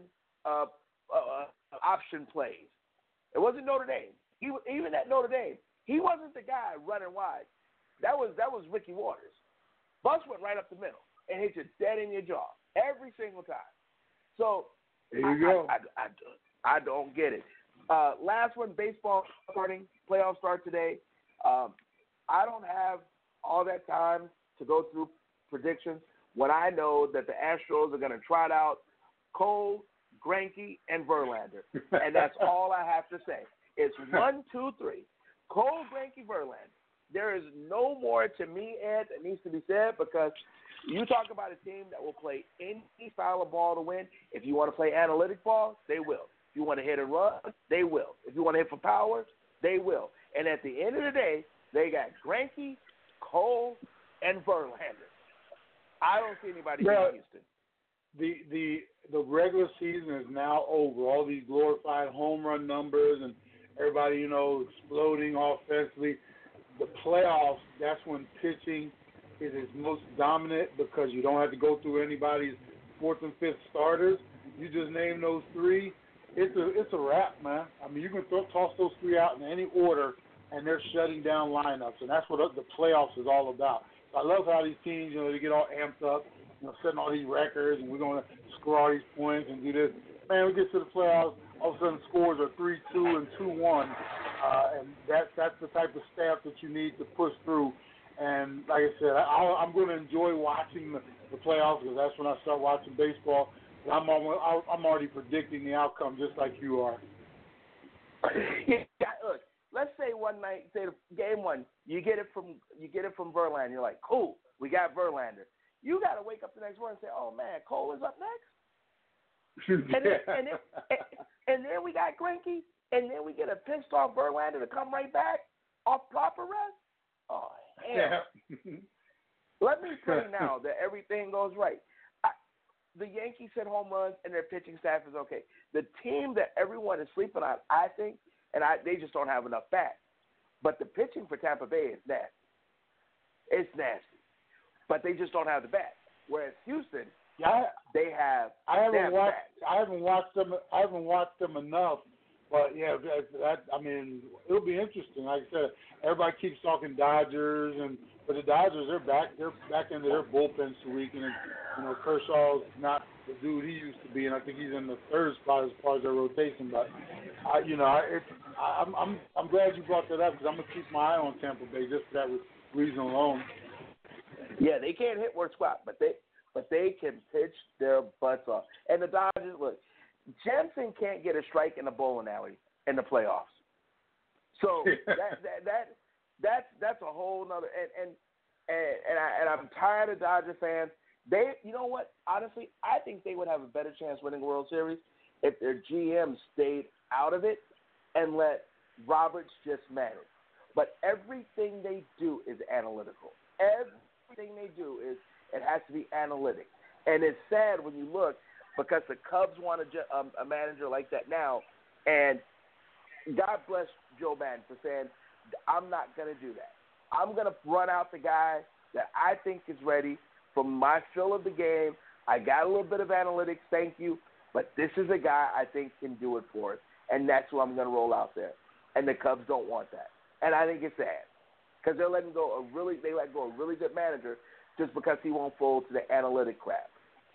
option plays. It wasn't Notre Dame. Even at Notre Dame, he wasn't the guy running wide. That was Ricky Waters. Bus went right up the middle and hit you dead in your jaw every single time. So there you go. I don't get it. Last one, baseball starting, playoffs start today. I don't have all that time to go through predictions when I know that the Astros are going to trot out Cole, Greinke, and Verlander. And that's all I have to say. It's 1, 2, 3. Cole, Greinke, Verlander. There is no more to me, Ed, that needs to be said because you talk about a team that will play any style of ball to win. If you want to play analytic ball, they will. If you want to hit and run, they will. If you want to hit for power, they will. And at the end of the day, they got Greinke, Cole, and Verlander. I don't see anybody in Houston. The regular season is now over. All these glorified home run numbers and everybody, you know, exploding offensively. The playoffs, that's when pitching is its most dominant because you don't have to go through anybody's 4th and 5th starters. You just name those 3. It's a wrap, man. I mean, you can toss those 3 out in any order, and they're shutting down lineups, and that's what the playoffs is all about. So I love how these teams, you know, they get all amped up, you know, setting all these records, and we're going to score all these points and do this. Man, we get to the playoffs, all of a sudden scores are 3-2 and 2-1, and that's the type of staff that you need to push through. And like I said, I'm going to enjoy watching the playoffs because that's when I start watching baseball. I'm already predicting the outcome just like you are. Yeah, look, let's say one night, say the game 1, you get it from Verlander. You're like, cool, we got Verlander. You got to wake up the next morning and say, oh man, Cole is up next. And then we got Greinke, and then we get a pissed off Verlander to come right back off proper rest. Oh hell! Yeah. Let me pray now that everything goes right. The Yankees hit home runs, and their pitching staff is okay. The team that everyone is sleeping on, I think, and they just don't have enough bats. But the pitching for Tampa Bay is nasty. It's nasty. But they just don't have the bats. Whereas Houston, they have. I haven't watched them enough. But yeah, I mean, it'll be interesting. Like I said, everybody keeps talking Dodgers, but the Dodgers are back. They're back into their bullpen this week, and you know Kershaw's not the dude he used to be, and I think he's in the 3rd spot as far as their rotation. But I'm glad you brought that up because I'm gonna keep my eye on Tampa Bay just for that reason alone. Yeah, they can't hit worth squat, but they can pitch their butts off. And the Dodgers, look, Jensen can't get a strike in the bowling alley in the playoffs. So that's a whole nother. And I'm tired of Dodger fans. You know what? Honestly, I think they would have a better chance winning the World Series if their GM stayed out of it and let Roberts just manage. But everything they do is analytical. Everything they do is it has to be analytic. And it's sad when you look because the Cubs want a manager like that now. And God bless Joe Madden for saying, I'm not going to do that. I'm going to run out the guy that I think is ready from my feel of the game. I got a little bit of analytics, thank you. But this is a guy I think can do it for us. And that's who I'm going to roll out there. And the Cubs don't want that. And I think it's sad because they let go a really good manager just because he won't fold to the analytic crap.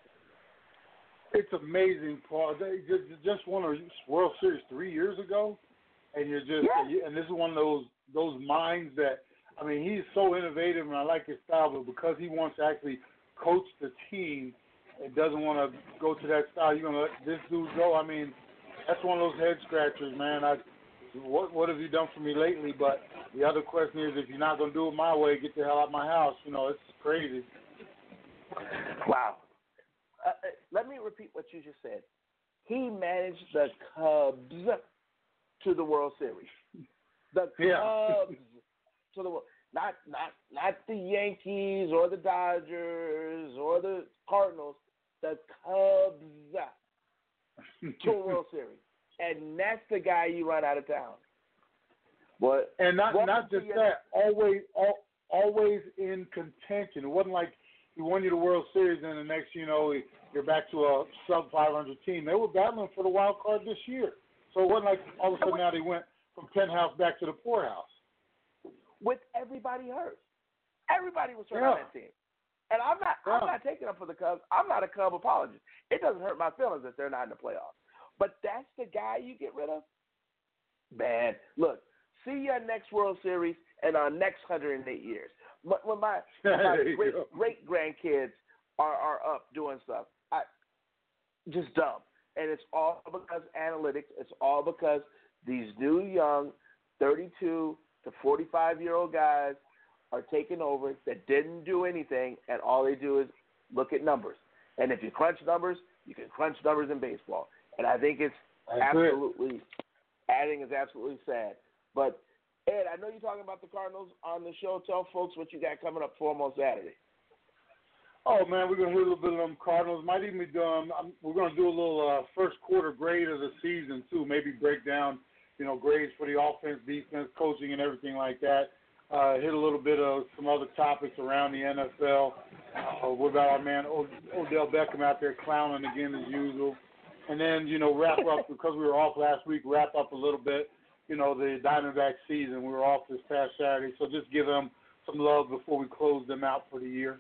It's amazing, Paul. They just won a World Series 3 years ago, and and this is one of those minds that, I mean, he's so innovative, and I like his style, but because he wants to actually coach the team and doesn't want to go to that style, you're gonna let this dude go. I mean, that's one of those head scratchers, man. What have you done for me lately? But the other question is, if you're not going to do it my way, get the hell out of my house. You know, it's crazy. Wow. Let me repeat what you just said. He managed the Cubs to the World Series. The Cubs to the World. Not the Yankees or the Dodgers or the Cardinals. The Cubs to a World Series. And that's the guy you run out of town. But and not just that, always in contention. It wasn't like he won you the World Series and the next, you're back to a sub-500 team. They were battling for the wild card this year. So it wasn't like all of a sudden now they went from penthouse back to the poorhouse. With everybody hurt. Everybody was hurt on that team. And I'm not taking up for the Cubs. I'm not a Cub apologist. It doesn't hurt my feelings that they're not in the playoffs. But that's the guy you get rid of? Man, look, see your next World Series in our next 108 years. When my great-grandkids are up doing stuff, just dumb. And it's all because analytics. It's all because these new young 32 to 45-year-old guys are taking over that didn't do anything, and all they do is look at numbers. And if you crunch numbers, you can crunch numbers in baseball. And I think it's absolutely sad. But, Ed, I know you're talking about the Cardinals on the show. Tell folks what you got coming up for them on Saturday. Oh, man, we're going to hear a little bit of them Cardinals. Might even be we're going to do a little first quarter grade of the season, too. Maybe break down, grades for the offense, defense, coaching, and everything like that. Hit a little bit of some other topics around the NFL. What about our man Odell Beckham out there clowning again as usual? And then, wrap up, because we were off last week, wrap up a little bit, the Diamondback season. We were off this past Saturday, so just give them some love before we close them out for the year.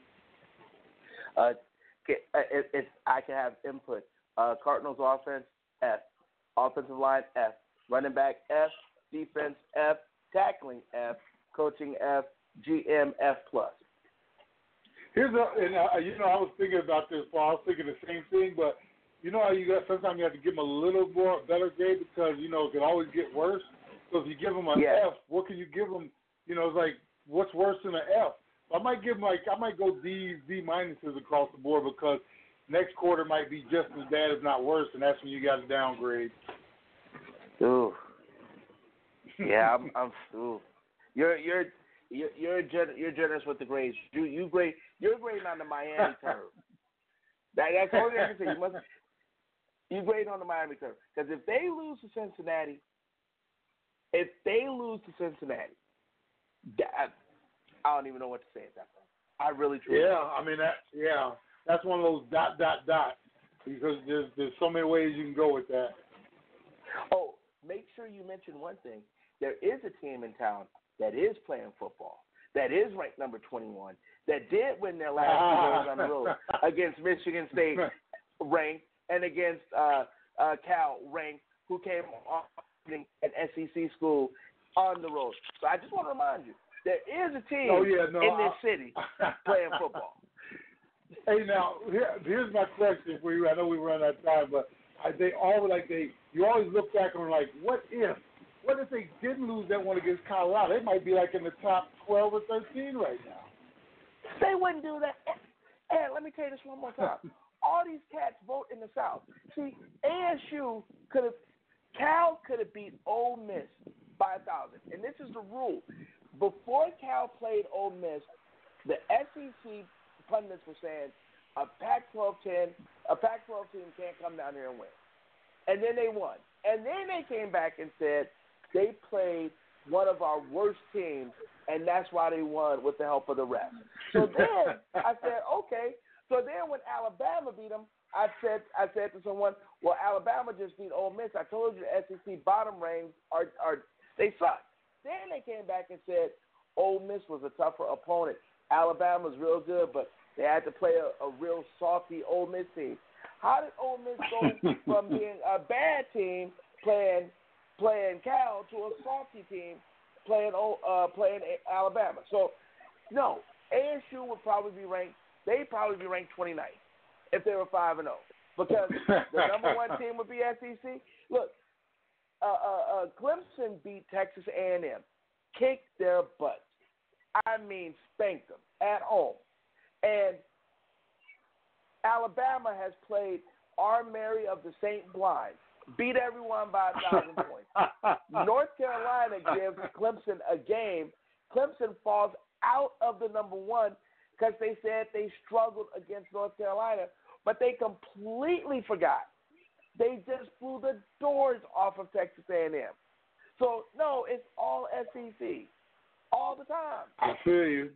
If I can have input, Cardinals offense, F. Offensive line, F. Running back, F. Defense, F. Tackling, F. Coaching, F. GM, F+. I was thinking about this, Paul. I was thinking the same thing, but you know how sometimes you have to give them a little more better grade because, it can always get worse. So if you give them an F, what can you give them? It's like, what's worse than an F? I might go D minuses across the board because next quarter might be just as bad, if not worse, and that's when you got to downgrade. Ooh. Yeah, I'm ooh. You're generous with the grades. You're grading on the Miami curve. That's the only thing I can say. You grade on the Miami curve. Because if they lose to Cincinnati, I don't even know what to say at that point. I really truly don't. I mean, that's one of those ... because there's so many ways you can go with that. Oh, make sure you mention one thing. There is a team in town that is playing football, that is ranked number 21, that did win their last 2 games on the road against Michigan State ranked and against Cal ranked, who came off an SEC school on the road. So I just want to remind you, there is a team in this city playing football. Hey, now, here's my question for you. I know we run out of time, but you always look back and like, what if they didn't lose that one against Colorado? They might be like in the top 12 or 13 right now. They wouldn't do that. And let me tell you this one more time. All these cats vote in the South. See, ASU could have Cal could have beat Ole Miss by 1,000. And this is the rule. Before Cal played Ole Miss, the SEC pundits were saying a Pac-12 team can't come down here and win. And then they won. And then they came back and said they played one of our worst teams, and that's why they won with the help of the refs. So then I said, okay. So then when Alabama beat them, I said to someone, well, Alabama just beat Ole Miss. I told you the SEC bottom ranks are they suck. Then they came back and said Ole Miss was a tougher opponent. Alabama's real good, but they had to play a real softy Ole Miss team. How did Ole Miss go from being a bad team playing Cal to a softy team playing Alabama? So, no, ASU would probably be ranked. They'd probably be ranked 29th if they were 5-0 because the number one team would be SEC. Look, Clemson beat Texas A&M, kicked their butts. I mean, spanked them at home. And Alabama has played our Mary of the St. Blind, beat everyone by 1,000 points. North Carolina gives Clemson a game. Clemson falls out of the number one because they said they struggled against North Carolina, but they completely forgot. They just blew the doors off of Texas A&M. So, no, it's all SEC all the time. I feel you.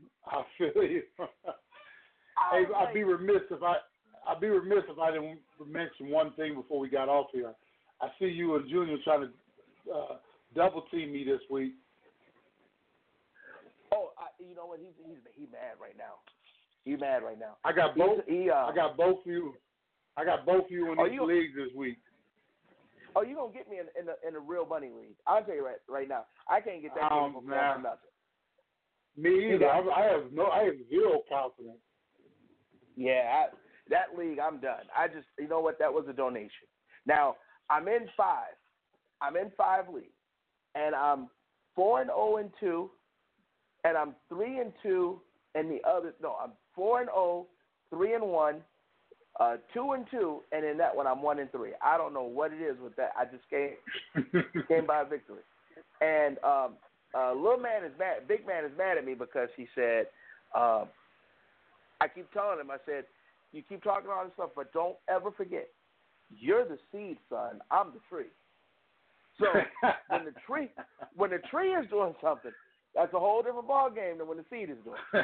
Hey, I'd be remiss if I didn't mention one thing before we got off here. I see you and Junior trying to double team me this week. Oh, you know what? He's mad right now. He's mad right now. I got both. I got both of you. I got both of you in these leagues this week. Oh, you gonna get me in a real money league? I'll tell you right now. I can't get that for nothing. Me either. I have zero confidence. Yeah, that league, I'm done. You know what? That was a donation. Now I'm in 5. I'm in 5 leagues, and I'm 4-0-2, and I'm 3-2 in the other. No, I'm 4-0, 3-1, 2-2, and in that one I'm 1-3. I don't know what it is with that. I just came by victory, and little man is mad. Big man is mad at me because he said, I keep telling him, I said, you keep talking all this stuff, but don't ever forget, you're the seed, son. I'm the tree. So when the tree is doing something, that's a whole different ball game than when the seed is doing.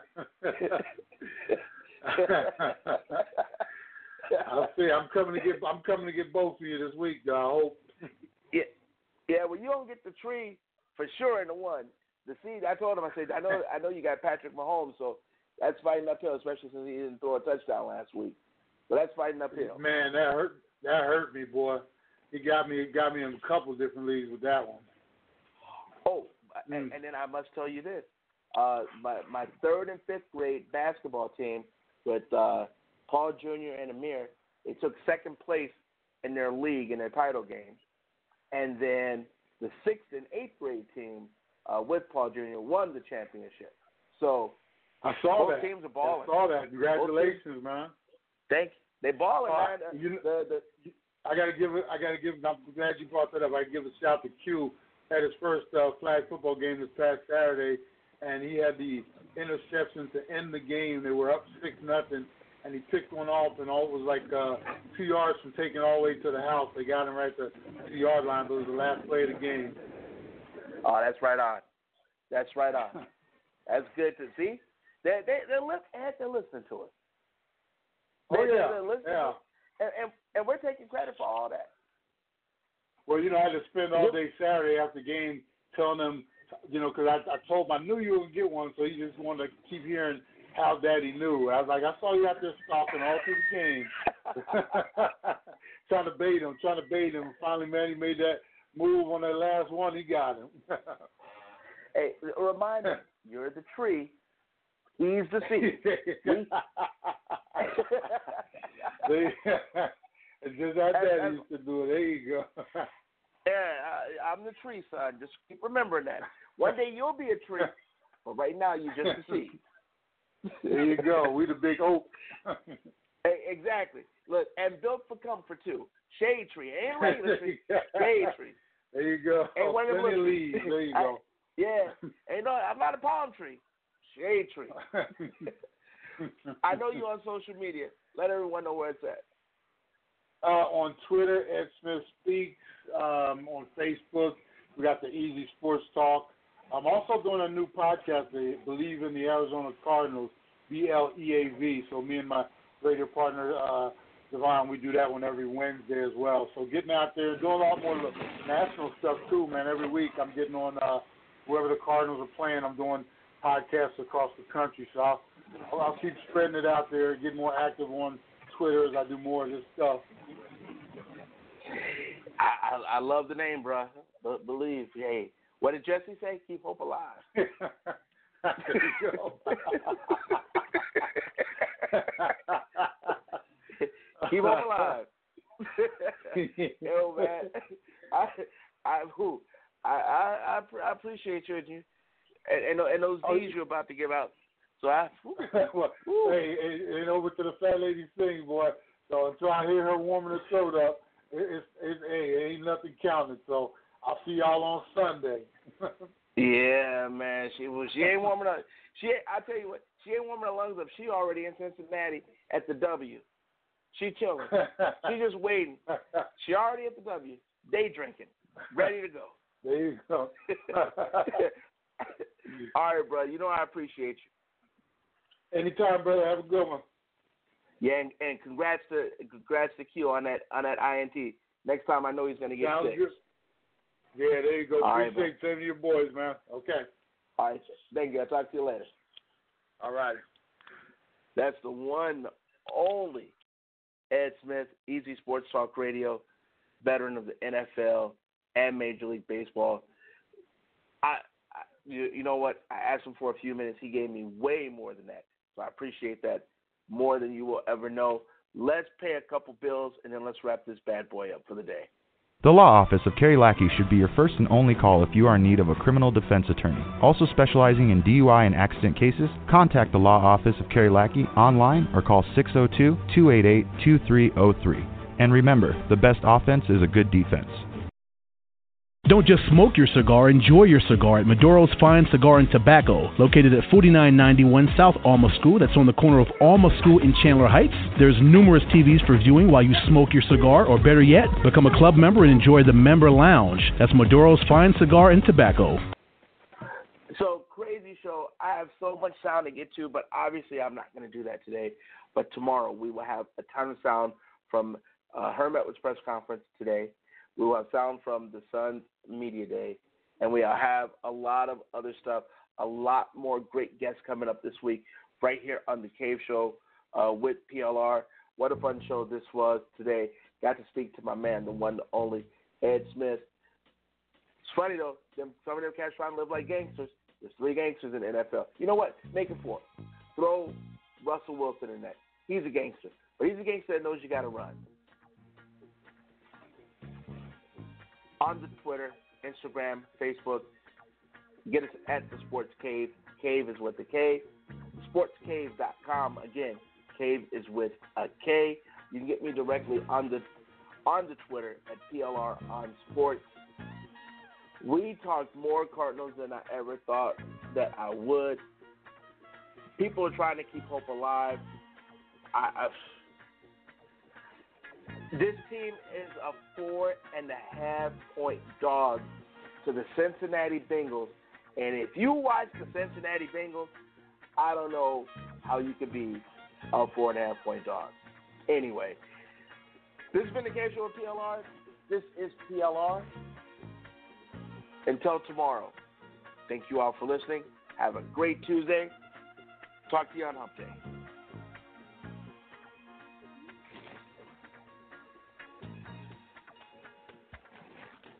I'll see. I'm coming to get both of you this week, though, I hope. Yeah. Well, you don't get the tree for sure in the one. The seed, I told him, I said, I know you got Patrick Mahomes, so that's fighting uphill, especially since he didn't throw a touchdown last week. But that's fighting uphill. Man, that hurt me, boy. He got me in a couple different leagues with that one. Oh, and then I must tell you this: my 3rd and 5th grade basketball team with Paul Jr. and Amir, they took 2nd place in their league in their title game, and then the 6th and 8th grade team with Paul Jr. won the championship. So I saw both that. teams are balling. I saw that. Congratulations, man. Thank you. They balling, man. I gotta give. I'm glad you brought that up. I give a shout to Q. Had his first flag football game this past Saturday, and he had the interception to end the game. They were up 6-0, and he picked one off, and all it was like 2 yards from taking all the way to the house. They got him right to the 2-yard line, but it was the last play of the game. Oh, that's right on. That's right on. That's good to see. They're listening to us. Oh, yeah. They're listening to us. And we're taking credit for all that. Well, I had to spend all day Saturday after the game telling them, because I told him I knew you were going to get one, so he just wanted to keep hearing how Daddy knew. I was like, I saw you out there stalking all through the game. trying to bait him. Finally, man, he made that move on that last one. He got him. Hey, a reminder, you're the tree. He's the seed. It's just how Daddy used to do it. There you go. Yeah, I'm the tree, son. Just keep remembering that. One day you'll be a tree, but right now you're just a seed. There you go. We the big oak. Exactly. Look, and built for comfort too. Shade tree, ain't regular tree. Shade tree. There you go. Ain't one of them little trees. There you go. Ain't no. I'm not a palm tree. Shade tree. I know you on social media. Let everyone know where it's at. On Twitter, Ed Smith Speaks. On Facebook, we got the Easy Sports Talk. I'm also doing a new podcast, they Believe in the Arizona Cardinals, BLEAV. So me and my radio partner, Devon, we do that one every Wednesday as well. So getting out there and doing a lot more national stuff too, man. Every week I'm getting on wherever the Cardinals are playing. I'm doing podcasts across the country. So I'll keep spreading it out there, get more active on Twitter as I do more of this stuff. I love the name, bro. Believe, hey. What did Jesse say? Keep hope alive. There you go. Keep hope alive. Yo, man. I appreciate you and those D's you're about to give out. So well, hey, over to the fat lady thing, boy. So until I hear her warming her throat up, it ain't nothing counting. So I'll see y'all on Sunday. Yeah, man. She ain't warming up. I tell you what, she ain't warming her lungs up. She already in Cincinnati at the W. She chilling. She just waiting. She already at the W. Day drinking, ready to go. There you go. All right, bro. You know I appreciate you. Anytime, brother. Have a good one. Yeah, and congrats to Q on that INT. Next time I know he's gonna get Sounds sick. good. Yeah, there you go. All Appreciate right, sending your boys, man. Okay. All right, thank you. I'll talk to you later. All right. That's the one, only Ed Smith, Easy Sports Talk Radio, veteran of the NFL and Major League Baseball. You know what? I asked him for a few minutes. He gave me way more than that. So I appreciate that more than you will ever know. Let's pay a couple bills, and then let's wrap this bad boy up for the day. The Law Office of Kerry Lackey should be your first and only call if you are in need of a criminal defense attorney. Also specializing in DUI and accident cases, contact the Law Office of Kerry Lackey online or call 602-288-2303. And remember, the best offense is a good defense. Don't just smoke your cigar, enjoy your cigar at Maduro's Fine Cigar and Tobacco, located at 4991 South Alma School. That's on the corner of Alma School in Chandler Heights. There's numerous TVs for viewing while you smoke your cigar, or better yet, become a club member and enjoy the member lounge. That's Maduro's Fine Cigar and Tobacco. So, crazy show. I have so much sound to get to, but obviously I'm not going to do that today. But tomorrow we will have a ton of sound from Herm Edwards' press conference today. We will have sound from the Suns Media Day, and we'll have a lot of other stuff, a lot more great guests coming up this week right here on The Cave Show with PLR. What a fun show this was today. Got to speak to my man, the one, the only, Ed Smith. It's funny, though, some of them cats trying to live like gangsters. There's 3 gangsters in the NFL. You know what? Make it 4. Throw Russell Wilson in that. He's a gangster, but he's a gangster that knows you got to run. On the Twitter, Instagram, Facebook, get us at the Sports Cave. Cave is with a K. SportsCave.com. Again, Cave is with a K. You can get me directly on the Twitter at PLR on Sports. We talked more Cardinals than I ever thought that I would. People are trying to keep hope alive. This team is a 4.5-point dog to the Cincinnati Bengals. And if you watch the Cincinnati Bengals, I don't know how you could be a 4.5-point dog. Anyway, this has been the Cave Show with PLR. This is PLR. Until tomorrow, thank you all for listening. Have a great Tuesday. Talk to you on Hump Day.